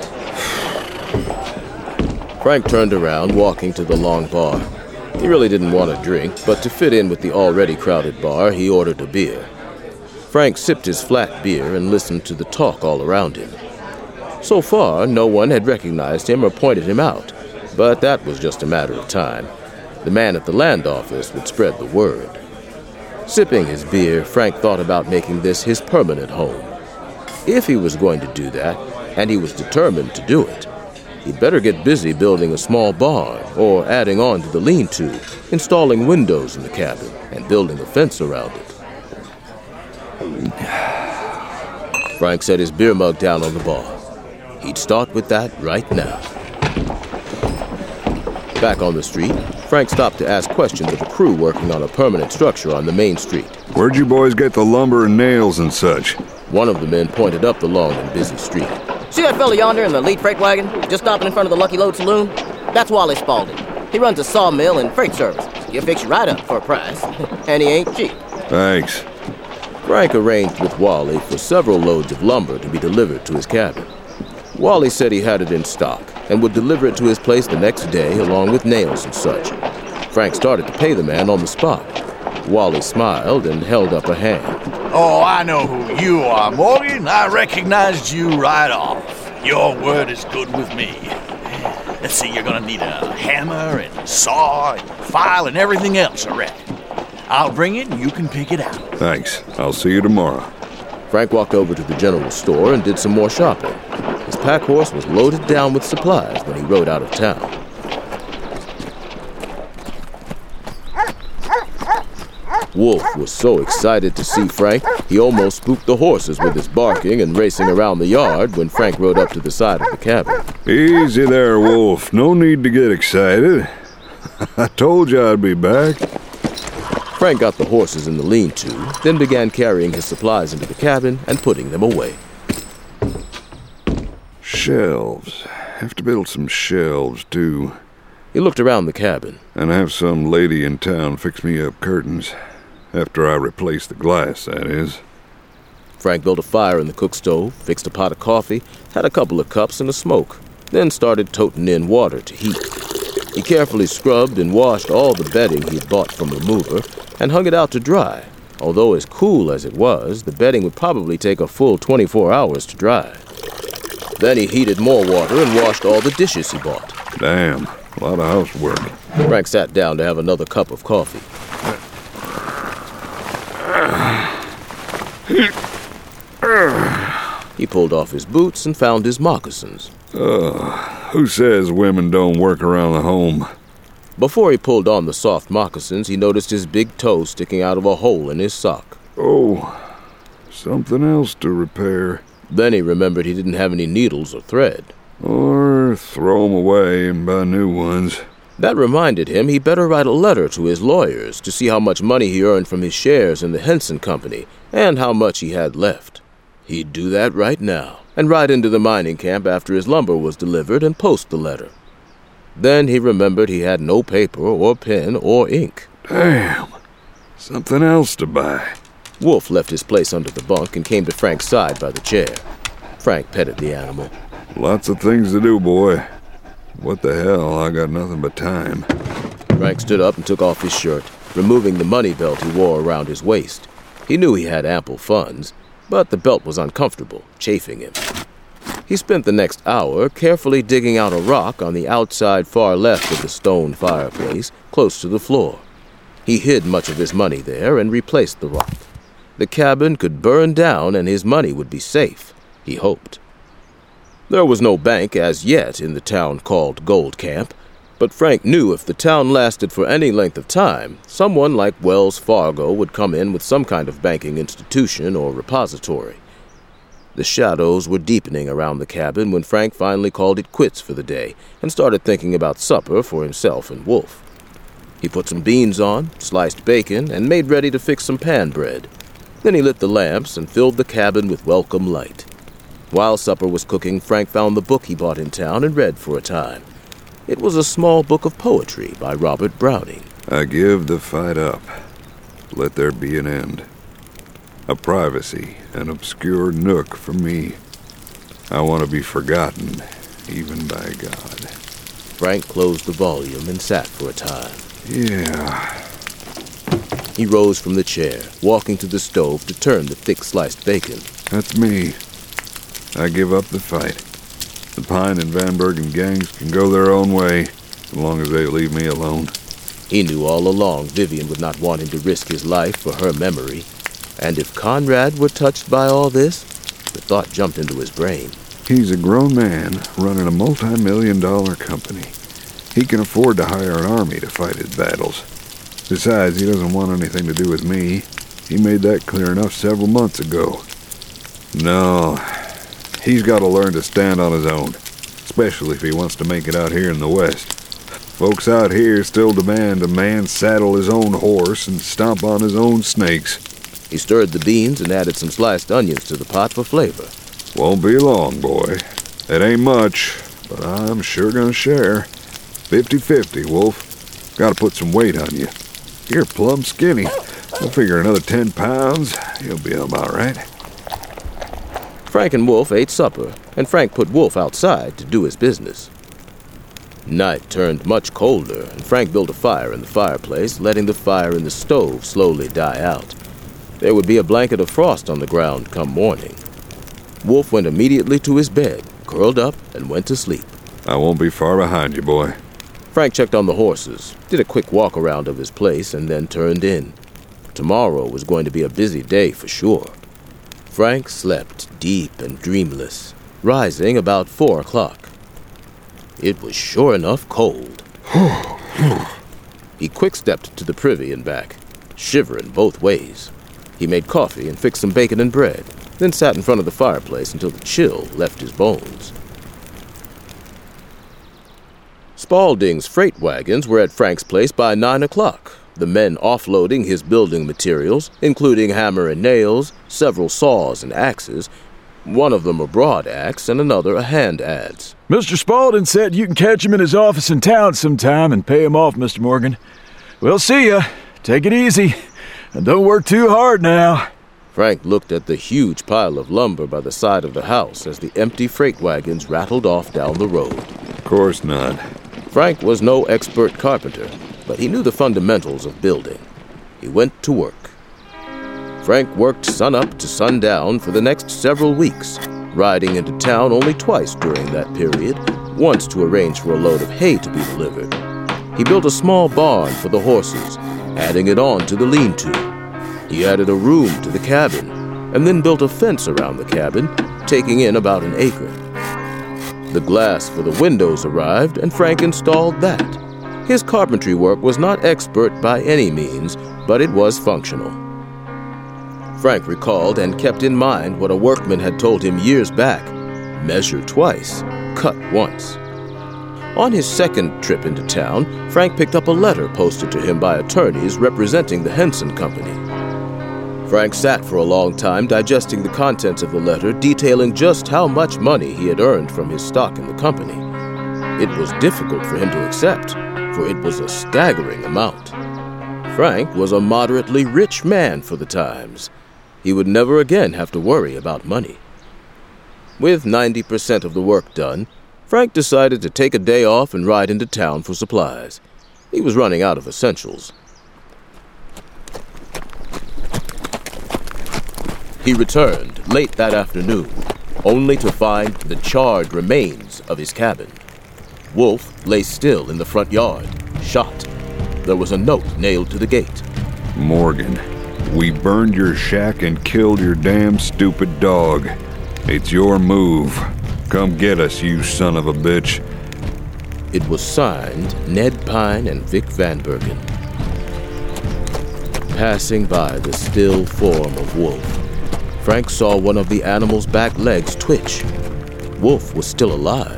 Frank turned around, walking to the long bar. He really didn't want a drink, but to fit in with the already crowded bar, he ordered a beer. Frank sipped his flat beer and listened to the talk all around him. So far, no one had recognized him or pointed him out, but that was just a matter of time. The man at the land office would spread the word. Sipping his beer, Frank thought about making this his permanent home. If he was going to do that, and he was determined to do it, he'd better get busy building a small barn or adding on to the lean-to, installing windows in the cabin, and building a fence around it. Frank set his beer mug down on the bar. He'd start with that right now. Back on the street, Frank stopped to ask questions of a crew working on a permanent structure on the main street. Where'd you boys get the lumber and nails and such? One of the men pointed up the long and busy street. See that fella yonder in the lead freight wagon, just stopping in front of the Lucky Load Saloon? That's Wally Spaulding. He runs a sawmill and freight service. He'll fix you right up for a price. And he ain't cheap. Thanks. Frank arranged with Wally for several loads of lumber to be delivered to his cabin. Wally said he had it in stock and would deliver it to his place the next day along with nails and such. Frank started to pay the man on the spot. Wally smiled and held up a hand. Oh, I know who you are, Morgan. I recognized you right off. Your word is good with me. Let's see, you're gonna need a hammer and saw and file and everything else, I reckon. I'll bring it and you can pick it out. Thanks. I'll see you tomorrow. Frank walked over to the general store and did some more shopping. His pack horse was loaded down with supplies when he rode out of town. Wolf was so excited to see Frank, he almost spooked the horses with his barking and racing around the yard when Frank rode up to the side of the cabin. Easy there, Wolf. No need to get excited. I told you I'd be back. Frank got the horses in the lean-to, then began carrying his supplies into the cabin and putting them away. Shelves. Have to build some shelves, too. He looked around the cabin. And have some lady in town fix me up curtains. After I replace the glass, that is. Frank built a fire in the cook stove, fixed a pot of coffee, had a couple of cups and a smoke, then started toting in water to heat. He carefully scrubbed and washed all the bedding he'd bought from the mover and hung it out to dry. Although as cool as it was, the bedding would probably take a full twenty-four hours to dry. Then he heated more water and washed all the dishes he bought. Damn, a lot of housework. Frank sat down to have another cup of coffee. He pulled off his boots and found his moccasins. Uh, who says women don't work around the home? Before he pulled on the soft moccasins, he noticed his big toe sticking out of a hole in his sock. Oh, something else to repair. Then he remembered he didn't have any needles or thread. Or throw 'em away and buy new ones. That reminded him he better write a letter to his lawyers to see how much money he earned from his shares in the Henson Company and how much he had left. He'd do that right now and ride into the mining camp after his lumber was delivered and post the letter. Then he remembered he had no paper or pen or ink. Damn, something else to buy. Wolf left his place under the bunk and came to Frank's side by the chair. Frank petted the animal. Lots of things to do, boy. What the hell, I got nothing but time. Frank stood up and took off his shirt, removing the money belt he wore around his waist. He knew he had ample funds, but the belt was uncomfortable, chafing him. He spent the next hour carefully digging out a rock on the outside far left of the stone fireplace, close to the floor. He hid much of his money there and replaced the rock. The cabin could burn down and his money would be safe, he hoped. There was no bank as yet in the town called Gold Camp, but Frank knew if the town lasted for any length of time, someone like Wells Fargo would come in with some kind of banking institution or repository. The shadows were deepening around the cabin when Frank finally called it quits for the day and started thinking about supper for himself and Wolf. He put some beans on, sliced bacon, and made ready to fix some pan bread. Then he lit the lamps and filled the cabin with welcome light. While supper was cooking, Frank found the book he bought in town and read for a time. It was a small book of poetry by Robert Browning. I give the fight up. Let there be an end. A privacy, an obscure nook for me. I want to be forgotten, even by God. Frank closed the volume and sat for a time. Yeah. He rose from the chair, walking to the stove to turn the thick sliced bacon. That's me. I give up the fight. The Pine and Van Bergen gangs can go their own way, as long as they leave me alone. He knew all along Vivian would not want him to risk his life for her memory. And if Conrad were touched by all this, the thought jumped into his brain. He's a grown man running a multi-million dollar company. He can afford to hire an army to fight his battles. Besides, he doesn't want anything to do with me. He made that clear enough several months ago. No, he's got to learn to stand on his own, especially if he wants to make it out here in the West. Folks out here still demand a man saddle his own horse and stomp on his own snakes. He stirred the beans and added some sliced onions to the pot for flavor. Won't be long, boy. It ain't much, but I'm sure gonna share. Fifty-fifty, Wolf. Gotta put some weight on you. You're plumb skinny. I'll figure another ten pounds. You'll be about right. Frank and Wolf ate supper, and Frank put Wolf outside to do his business. Night turned much colder, and Frank built a fire in the fireplace, letting the fire in the stove slowly die out. There would be a blanket of frost on the ground come morning. Wolf went immediately to his bed, curled up, and went to sleep. I won't be far behind you, boy. Frank checked on the horses, did a quick walk around of his place, and then turned in. Tomorrow was going to be a busy day for sure. Frank slept deep and dreamless, rising about four o'clock. It was sure enough cold. He quick-stepped to the privy and back, shivering both ways. He made coffee and fixed some bacon and bread, then sat in front of the fireplace until the chill left his bones. Spaulding's freight wagons were at Frank's place by nine o'clock, the men offloading his building materials, including hammer and nails, several saws and axes, one of them a broad axe and another a hand adze. Mister Spaulding said you can catch him in his office in town sometime and pay him off, Mister Morgan. We'll see ya. Take it easy. And don't work too hard now. Frank looked at the huge pile of lumber by the side of the house as the empty freight wagons rattled off down the road. Of course not. Frank was no expert carpenter, but he knew the fundamentals of building. He went to work. Frank worked sunup to sundown for the next several weeks, riding into town only twice during that period, once to arrange for a load of hay to be delivered. He built a small barn for the horses, adding it on to the lean-to. He added a room to the cabin, and then built a fence around the cabin, taking in about an acre. The glass for the windows arrived, and Frank installed that. His carpentry work was not expert by any means, but it was functional. Frank recalled and kept in mind what a workman had told him years back: measure twice, cut once. On his second trip into town, Frank picked up a letter posted to him by attorneys representing the Henson Company. Frank sat for a long time digesting the contents of the letter, detailing just how much money he had earned from his stock in the company. It was difficult for him to accept, for it was a staggering amount. Frank was a moderately rich man for the times. He would never again have to worry about money. With ninety percent of the work done, Frank decided to take a day off and ride into town for supplies. He was running out of essentials. He returned late that afternoon, only to find the charred remains of his cabin. Wolf lay still in the front yard, shot. There was a note nailed to the gate. Morgan, we burned your shack and killed your damn stupid dog. It's your move. Come get us, you son of a bitch. It was signed Ned Pine and Vic Van Bergen. Passing by the still form of Wolf, Frank saw one of the animal's back legs twitch. Wolf was still alive.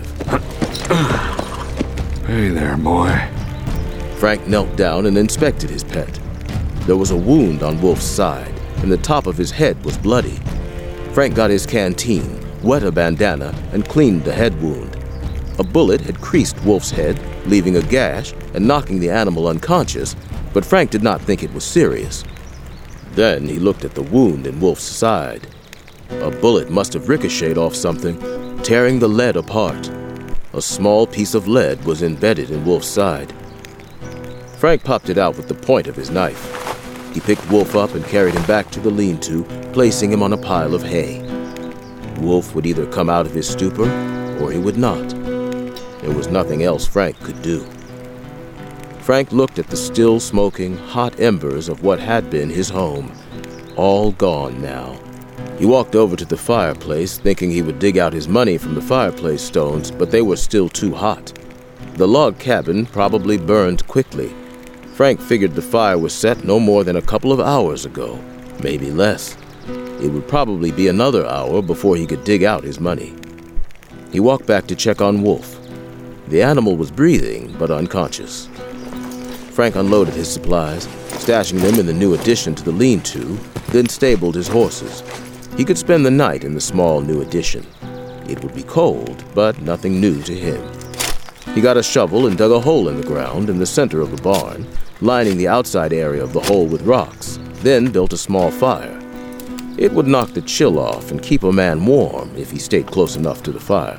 Hey there, boy. Frank knelt down and inspected his pet. There was a wound on Wolf's side, and the top of his head was bloody. Frank got his canteen, wet a bandana, and cleaned the head wound. A bullet had creased Wolf's head, leaving a gash and knocking the animal unconscious, but Frank did not think it was serious. Then he looked at the wound in Wolf's side. A bullet must have ricocheted off something, tearing the lead apart. A small piece of lead was embedded in Wolf's side. Frank popped it out with the point of his knife. He picked Wolf up and carried him back to the lean-to, placing him on a pile of hay. Wolf would either come out of his stupor, or he would not. There was nothing else Frank could do. Frank looked at the still smoking, hot embers of what had been his home, all gone now. He walked over to the fireplace, thinking he would dig out his money from the fireplace stones, but they were still too hot. The log cabin probably burned quickly. Frank figured the fire was set no more than a couple of hours ago, maybe less. It would probably be another hour before he could dig out his money. He walked back to check on Wolf. The animal was breathing, but unconscious. Frank unloaded his supplies, stashing them in the new addition to the lean-to, then stabled his horses. He could spend the night in the small new addition. It would be cold, but nothing new to him. He got a shovel and dug a hole in the ground in the center of the barn, lining the outside area of the hole with rocks, then built a small fire. It would knock the chill off and keep a man warm if he stayed close enough to the fire.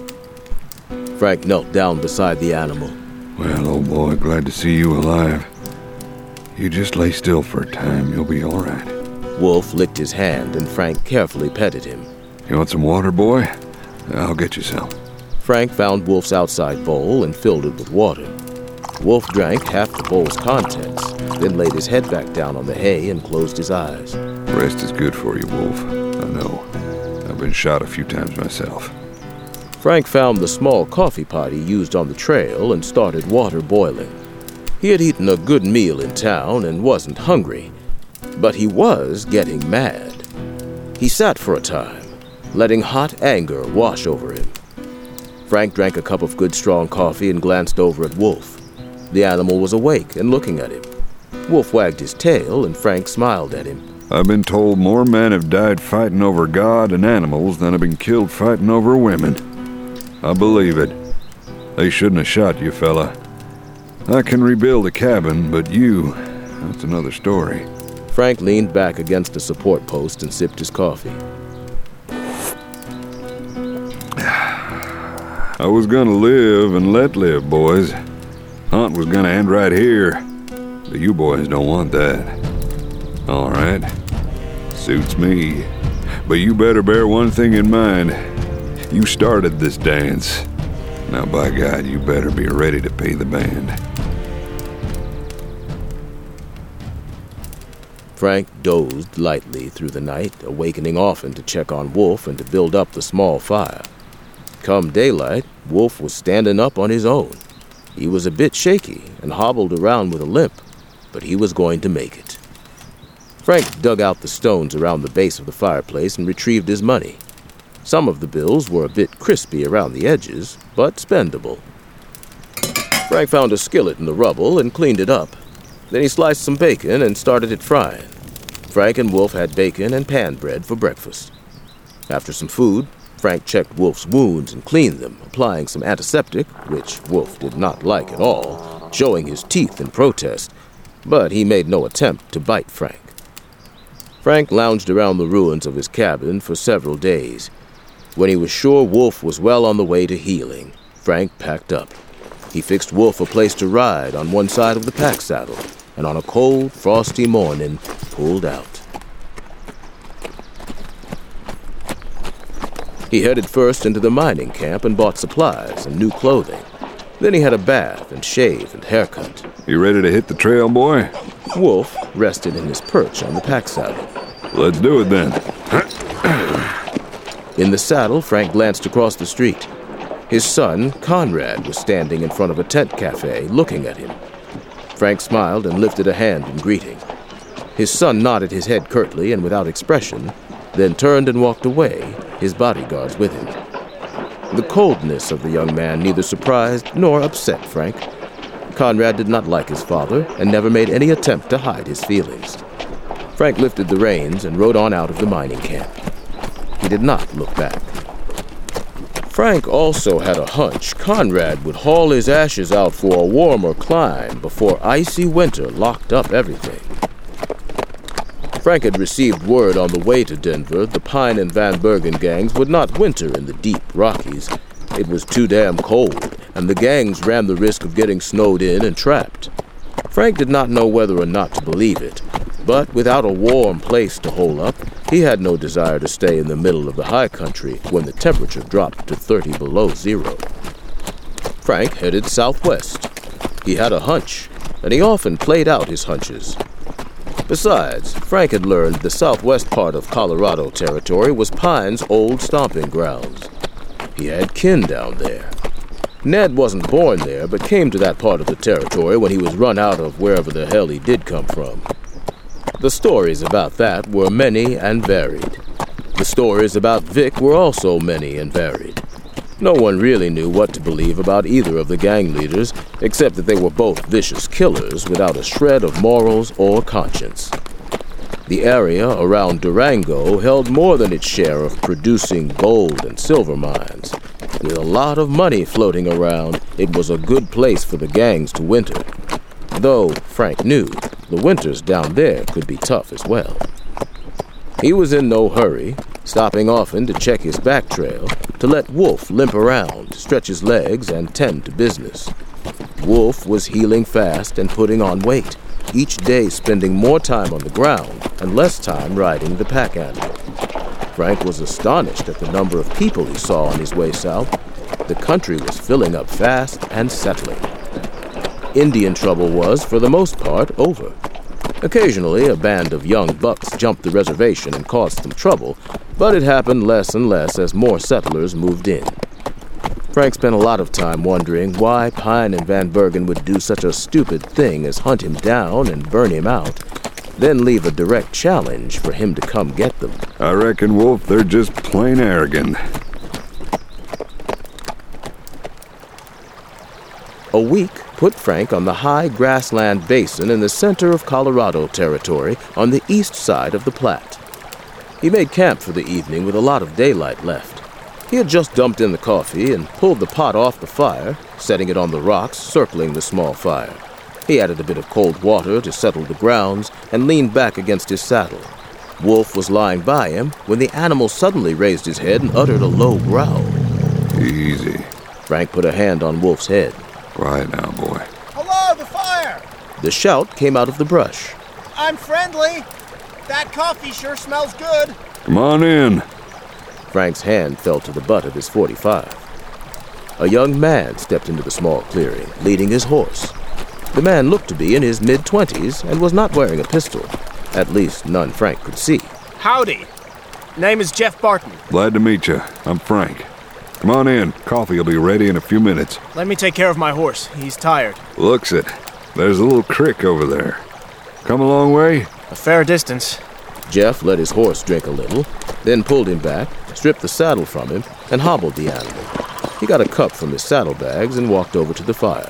Frank knelt down beside the animal. Well, old boy, glad to see you alive. You just lay still for a time, you'll be all right. Wolf licked his hand and Frank carefully petted him. You want some water, boy? I'll get you some. Frank found Wolf's outside bowl and filled it with water. Wolf drank half the bowl's contents, then laid his head back down on the hay and closed his eyes. Rest is good for you, Wolf. I know. I've been shot a few times myself. Frank found the small coffee pot he used on the trail and started water boiling. He had eaten a good meal in town and wasn't hungry, but he was getting mad. He sat for a time, letting hot anger wash over him. Frank drank a cup of good strong coffee and glanced over at Wolf. The animal was awake and looking at him. Wolf wagged his tail and Frank smiled at him. I've been told more men have died fighting over God and animals than have been killed fighting over women. I believe it. They shouldn't have shot you, fella. I can rebuild a cabin, but you, that's another story. Frank leaned back against a support post and sipped his coffee. I was gonna live and let live, boys. Hunt was gonna end right here, but you boys don't want that. All right, suits me. But you better bear one thing in mind. You started this dance. Now, by God, you better be ready to pay the band. Frank dozed lightly through the night, awakening often to check on Wolf and to build up the small fire. Come daylight, Wolf was standing up on his own. He was a bit shaky and hobbled around with a limp, but he was going to make it. Frank dug out the stones around the base of the fireplace and retrieved his money. Some of the bills were a bit crispy around the edges, but spendable. Frank found a skillet in the rubble and cleaned it up. Then he sliced some bacon and started it frying. Frank and Wolf had bacon and pan bread for breakfast. After some food, Frank checked Wolf's wounds and cleaned them, applying some antiseptic, which Wolf did not like at all, showing his teeth in protest, but he made no attempt to bite Frank. Frank lounged around the ruins of his cabin for several days. When he was sure Wolf was well on the way to healing, Frank packed up. He fixed Wolf a place to ride on one side of the pack saddle, and on a cold, frosty morning, pulled out. He headed first into the mining camp and bought supplies and new clothing. Then he had a bath and shave and haircut. You ready to hit the trail, boy? Wolf rested in his perch on the pack saddle. Let's do it then. In the saddle, Frank glanced across the street. His son, Conrad, was standing in front of a tent cafe, looking at him. Frank smiled and lifted a hand in greeting. His son nodded his head curtly and without expression, then turned and walked away, his bodyguards with him. The coldness of the young man neither surprised nor upset Frank. Conrad did not like his father and never made any attempt to hide his feelings. Frank lifted the reins and rode on out of the mining camp. He did not look back. Frank also had a hunch Conrad would haul his ashes out for a warmer climb before icy winter locked up everything. Frank had received word on the way to Denver the Pine and Van Bergen gangs would not winter in the deep Rockies. It was too damn cold, and the gangs ran the risk of getting snowed in and trapped. Frank did not know whether or not to believe it, but without a warm place to hole up, he had no desire to stay in the middle of the high country when the temperature dropped to thirty below zero. Frank headed southwest. He had a hunch, and he often played out his hunches. Besides, Frank had learned the southwest part of Colorado Territory was Pine's old stomping grounds. He had kin down there. Ned wasn't born there, but came to that part of the territory when he was run out of wherever the hell he did come from. The stories about that were many and varied. The stories about Vic were also many and varied. No one really knew what to believe about either of the gang leaders, except that they were both vicious killers without a shred of morals or conscience. The area around Durango held more than its share of producing gold and silver mines. With a lot of money floating around, it was a good place for the gangs to winter. Though, Frank knew, the winters down there could be tough as well. He was in no hurry, stopping often to check his back trail, to let Wolf limp around, stretch his legs, and tend to business. Wolf was healing fast and putting on weight, each day spending more time on the ground and less time riding the pack animal. Frank was astonished at the number of people he saw on his way south. The country was filling up fast and settling. Indian trouble was, for the most part, over. Occasionally, a band of young bucks jumped the reservation and caused some trouble, but it happened less and less as more settlers moved in. Frank spent a lot of time wondering why Pine and Van Bergen would do such a stupid thing as hunt him down and burn him out, then leave a direct challenge for him to come get them. I reckon, Wolf, they're just plain arrogant. A week put Frank on the high grassland basin in the center of Colorado Territory on the east side of the Platte. He made camp for the evening with a lot of daylight left. He had just dumped in the coffee and pulled the pot off the fire, setting it on the rocks circling the small fire. He added a bit of cold water to settle the grounds and leaned back against his saddle. Wolf was lying by him when the animal suddenly raised his head and uttered a low growl. Easy. Frank put a hand on Wolf's head. Quiet now, boy. Hello, the fire! The shout came out of the brush. I'm friendly. That coffee sure smells good. Come on in. Frank's hand fell to the butt of his forty-five. A young man stepped into the small clearing, leading his horse. The man looked to be in his mid-twenties and was not wearing a pistol. At least none Frank could see. Howdy. Name is Jeff Barton. Glad to meet you. I'm Frank. Come on in. Coffee will be ready in a few minutes. Let me take care of my horse. He's tired. Looks it. There's a little creek over there. Come a long way? A fair distance. Jeff let his horse drink a little, then pulled him back, stripped the saddle from him, and hobbled the animal. He got a cup from his saddlebags and walked over to the fire.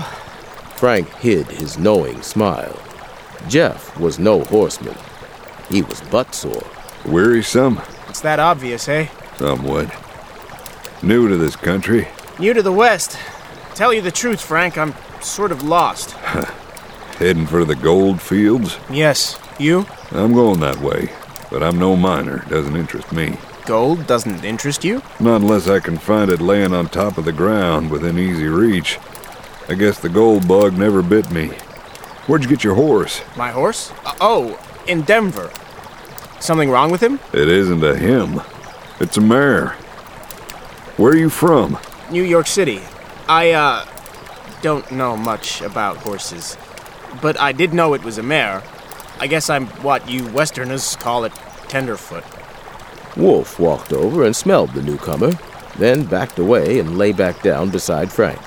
Frank hid his knowing smile. Jeff was no horseman. He was butt-sore. Wearisome? It's that obvious, eh? Somewhat. New to this country? New to the West. Tell you the truth, Frank, I'm sort of lost. Heading for the gold fields? Yes. You? I'm going that way, but I'm no miner. Doesn't interest me. Gold doesn't interest you? Not unless I can find it laying on top of the ground within easy reach. I guess the gold bug never bit me. Where'd you get your horse? My horse? Uh, oh, in Denver. Something wrong with him? It isn't a him. It's a mare. Where are you from? New York City. I, uh, don't know much about horses. But I did know it was a mare. I guess I'm what you Westerners call it, tenderfoot. Wolf walked over and smelled the newcomer, then backed away and lay back down beside Frank.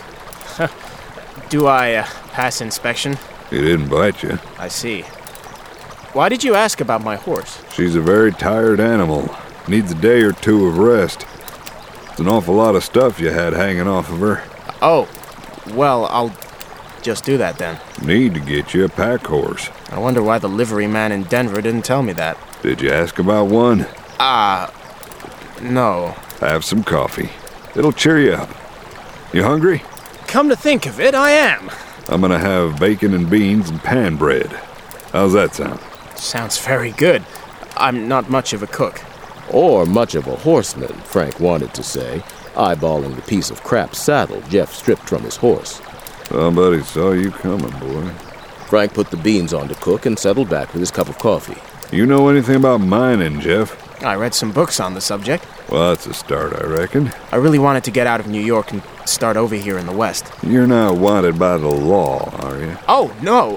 Do I, uh, pass inspection? He didn't bite you. I see. Why did you ask about my horse? She's a very tired animal. Needs a day or two of rest. It's an awful lot of stuff you had hanging off of her. Oh, well, I'll just do that then. Need to get you a pack horse. I wonder why the livery man in Denver didn't tell me that. Did you ask about one? Ah, uh, no. Have some coffee. It'll cheer you up. You hungry? Come to think of it, I am. I'm gonna have bacon and beans and pan bread. How's that sound? Sounds very good. I'm not much of a cook. Or much of a horseman, Frank wanted to say, eyeballing the piece of crap saddle Jeff stripped from his horse. Somebody saw you coming, boy. Frank put the beans on to cook and settled back with his cup of coffee. You know anything about mining, Jeff? I read some books on the subject. Well, that's a start, I reckon. I really wanted to get out of New York and start over here in the West. You're not wanted by the law, are you? Oh, no!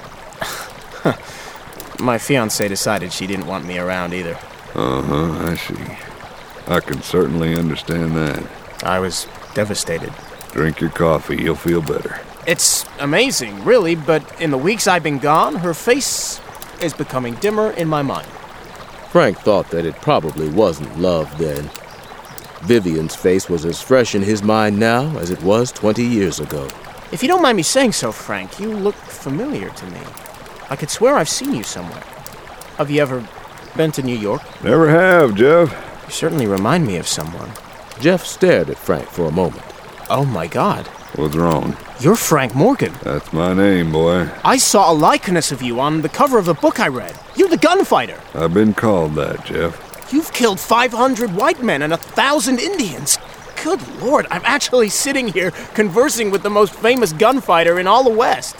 My fiancée decided she didn't want me around either. Uh-huh, I see. I can certainly understand that. I was devastated. Drink your coffee, you'll feel better. It's amazing, really, but in the weeks I've been gone, her face is becoming dimmer in my mind. Frank thought that it probably wasn't love then. Vivian's face was as fresh in his mind now as it was twenty years ago. If you don't mind me saying so, Frank, you look familiar to me. I could swear I've seen you somewhere. Have you ever been to New York? Never have, Jeff. You certainly remind me of someone. Jeff stared at Frank for a moment. Oh my God. What's wrong? You're Frank Morgan. That's my name, boy. I saw a likeness of you on the cover of a book I read. You're the gunfighter. I've been called that, Jeff. You've killed five hundred white men and a thousand Indians. Good Lord, I'm actually sitting here conversing with the most famous gunfighter in all the West.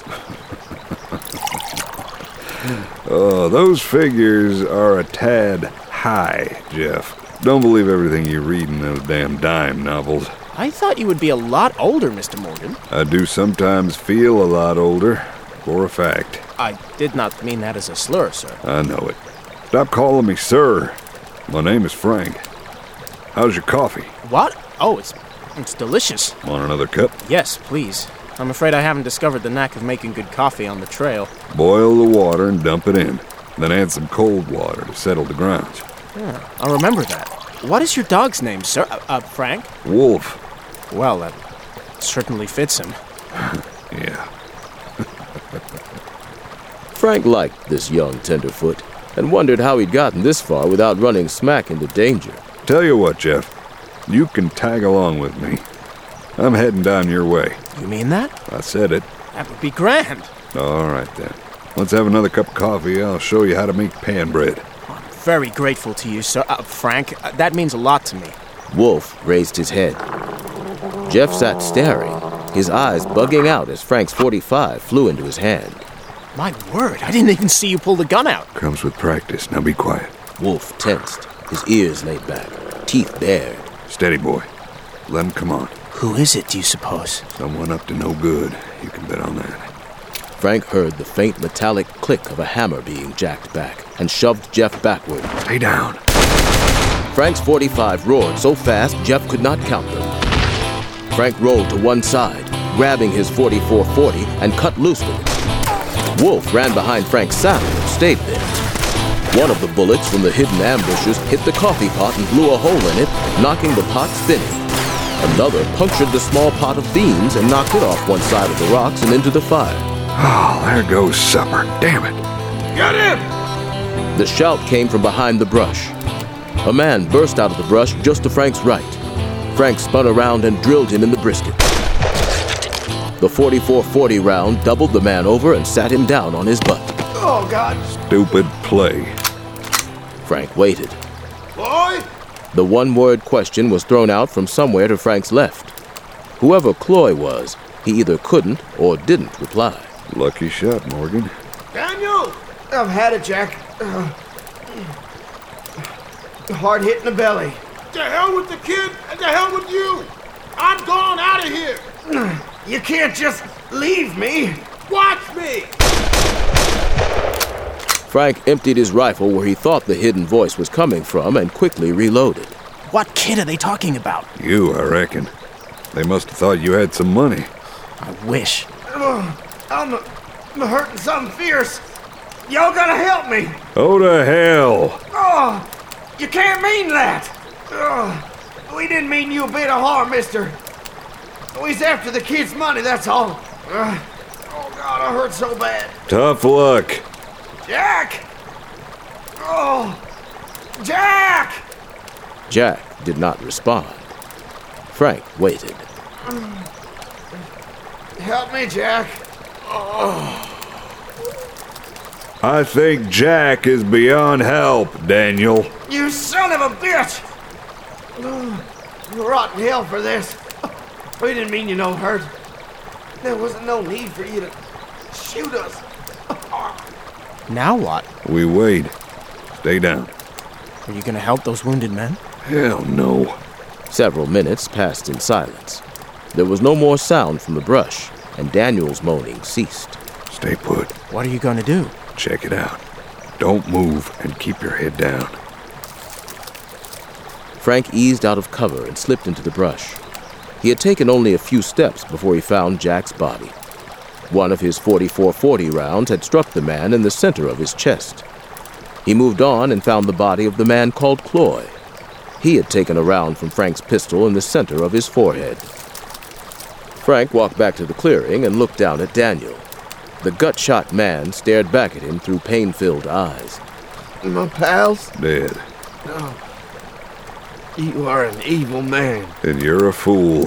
Oh, those figures are a tad high, Jeff. Don't believe everything you read in those damn dime novels. I thought you would be a lot older, Mister Morgan. I do sometimes feel a lot older, for a fact. I did not mean that as a slur, sir. I know it. Stop calling me sir. My name is Frank. How's your coffee? What? Oh, it's it's delicious. Want another cup? Yes, please. I'm afraid I haven't discovered the knack of making good coffee on the trail. Boil the water and dump it in. Then add some cold water to settle the grounds. Yeah, I'll remember that. What is your dog's name, sir? Uh, uh Frank? Wolf. Well, that certainly fits him. Yeah. Frank liked this young tenderfoot and wondered how he'd gotten this far without running smack into danger. Tell you what, Jeff. You can tag along with me. I'm heading down your way. You mean that? I said it. That would be grand. All right, then. Let's have another cup of coffee. I'll show you how to make pan bread. I'm very grateful to you, sir. Uh, Frank, uh, that means a lot to me. Wolf raised his head. Jeff sat staring, his eyes bugging out as Frank's forty-five flew into his hand. My word, I didn't even see you pull the gun out. Comes with practice. Now be quiet. Wolf tensed, his ears laid back, teeth bared. Steady, boy. Let him come on. Who is it, do you suppose? Someone up to no good. You can bet on that. Frank heard the faint metallic click of a hammer being jacked back and shoved Jeff backward. Stay down. Frank's forty-five roared so fast Jeff could not count them. Frank rolled to one side, grabbing his forty-four forty and cut loose with it. Wolf ran behind Frank's saddle and stayed there. One of the bullets from the hidden ambushes hit the coffee pot and blew a hole in it, knocking the pot spinning. Another punctured the small pot of beans and knocked it off one side of the rocks and into the fire. Oh, there goes supper. Damn it. Get him! The shout came from behind the brush. A man burst out of the brush just to Frank's right. Frank spun around and drilled him in the brisket. The forty-four forty round doubled the man over and sat him down on his butt. Oh, God. Stupid play. Frank waited. Boy? The one-word question was thrown out from somewhere to Frank's left. Whoever Cloy was, he either couldn't or didn't reply. Lucky shot, Morgan. Daniel! I've had it, Jack. Uh, hard hit in the belly. To hell with the kid and to hell with you! I'm going out of here! You can't just leave me. Watch me! Frank emptied his rifle where he thought the hidden voice was coming from and quickly reloaded. What kid are they talking about? You, I reckon. They must have thought you had some money. I wish. Oh, I'm, I'm hurting something fierce. Y'all gotta help me. Oh, to hell. Oh, you can't mean that. Oh, we didn't mean you a bit of harm, mister. We's after the kid's money, that's all. Uh, oh, God, I hurt so bad. Tough luck. Jack! Oh, Jack! Jack did not respond. Frank waited. Help me, Jack. Oh. I think Jack is beyond help, Daniel. You son of a bitch! Oh, rotten hell for this. We didn't mean you no hurt. There wasn't no need for you to shoot us. Now what? We wait. Stay down. Are you gonna help those wounded men? Hell no. Several minutes passed in silence. There was no more sound from the brush, and Daniel's moaning ceased. Stay put. What are you gonna do? Check it out. Don't move and keep your head down. Frank eased out of cover and slipped into the brush. He had taken only a few steps before he found Jack's body. One of his forty-four forty rounds had struck the man in the center of his chest. He moved on and found the body of the man called Cloy. He had taken a round from Frank's pistol in the center of his forehead. Frank walked back to the clearing and looked down at Daniel. The gut-shot man stared back at him through pain-filled eyes. My pals? Dead. Oh. You are an evil man. And you're a fool.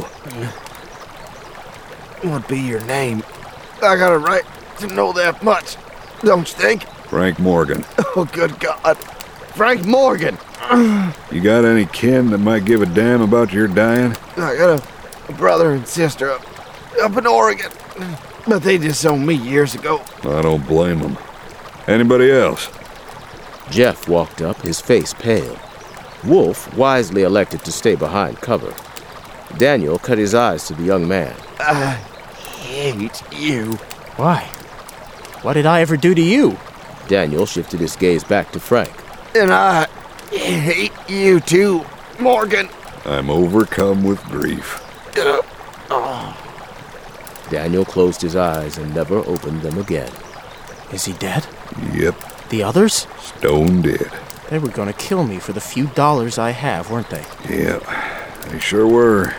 What be your name? I got a right to know that much, don't you think? Frank Morgan. Oh, good God. Frank Morgan! You got any kin that might give a damn about your dying? I got a, a brother and sister up, up in Oregon, but they disowned me years ago. I don't blame them. Anybody else? Jeff walked up, his face pale. Wolf wisely elected to stay behind cover. Daniel cut his eyes to the young man. I hate you. Why? What did I ever do to you? Daniel shifted his gaze back to Frank. And I hate you too, Morgan. I'm overcome with grief. Uh, oh. Daniel closed his eyes and never opened them again. Is he dead? Yep. The others? Stone dead. They were gonna kill me for the few dollars I have, weren't they? Yep. They sure were.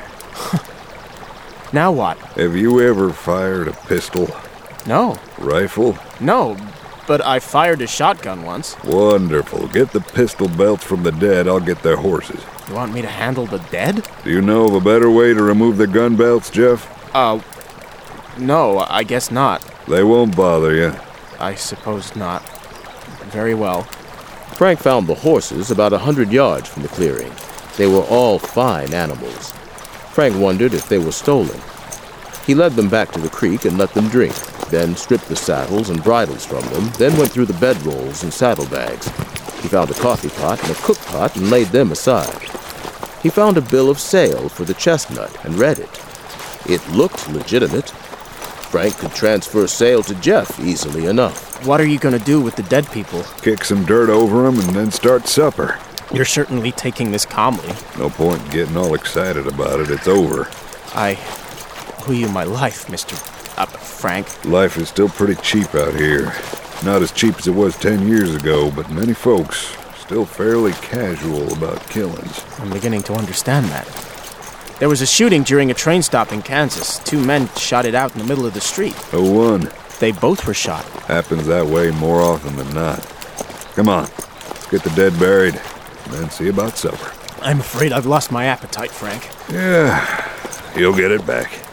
Now what? Have you ever fired a pistol? No. Rifle? No, but I fired a shotgun once. Wonderful. Get the pistol belts from the dead. I'll get their horses. You want me to handle the dead? Do you know of a better way to remove the gun belts, Jeff? Uh, no, I guess not. They won't bother you. I suppose not. Very well. Frank found the horses about a hundred yards from the clearing. They were all fine animals. Frank wondered if they were stolen. He led them back to the creek and let them drink, then stripped the saddles and bridles from them, then went through the bedrolls and saddlebags. He found a coffee pot and a cook pot and laid them aside. He found a bill of sale for the Chestnut and read it. It looked legitimate. Frank could transfer sale to Jeff easily enough. What are you going to do with the dead people? Kick some dirt over them and then start supper. You're certainly taking this calmly. No point in getting all excited about it. It's over. I owe you my life, Mister Uh, Frank. Life is still pretty cheap out here. Not as cheap as it was ten years ago, but many folks still fairly casual about killings. I'm beginning to understand that. There was a shooting during a train stop in Kansas. Two men shot it out in the middle of the street. Who won? They both were shot. Happens that way more often than not. Come on, let's get the dead buried, and then see about supper. I'm afraid I've lost my appetite, Frank. Yeah, you'll get it back.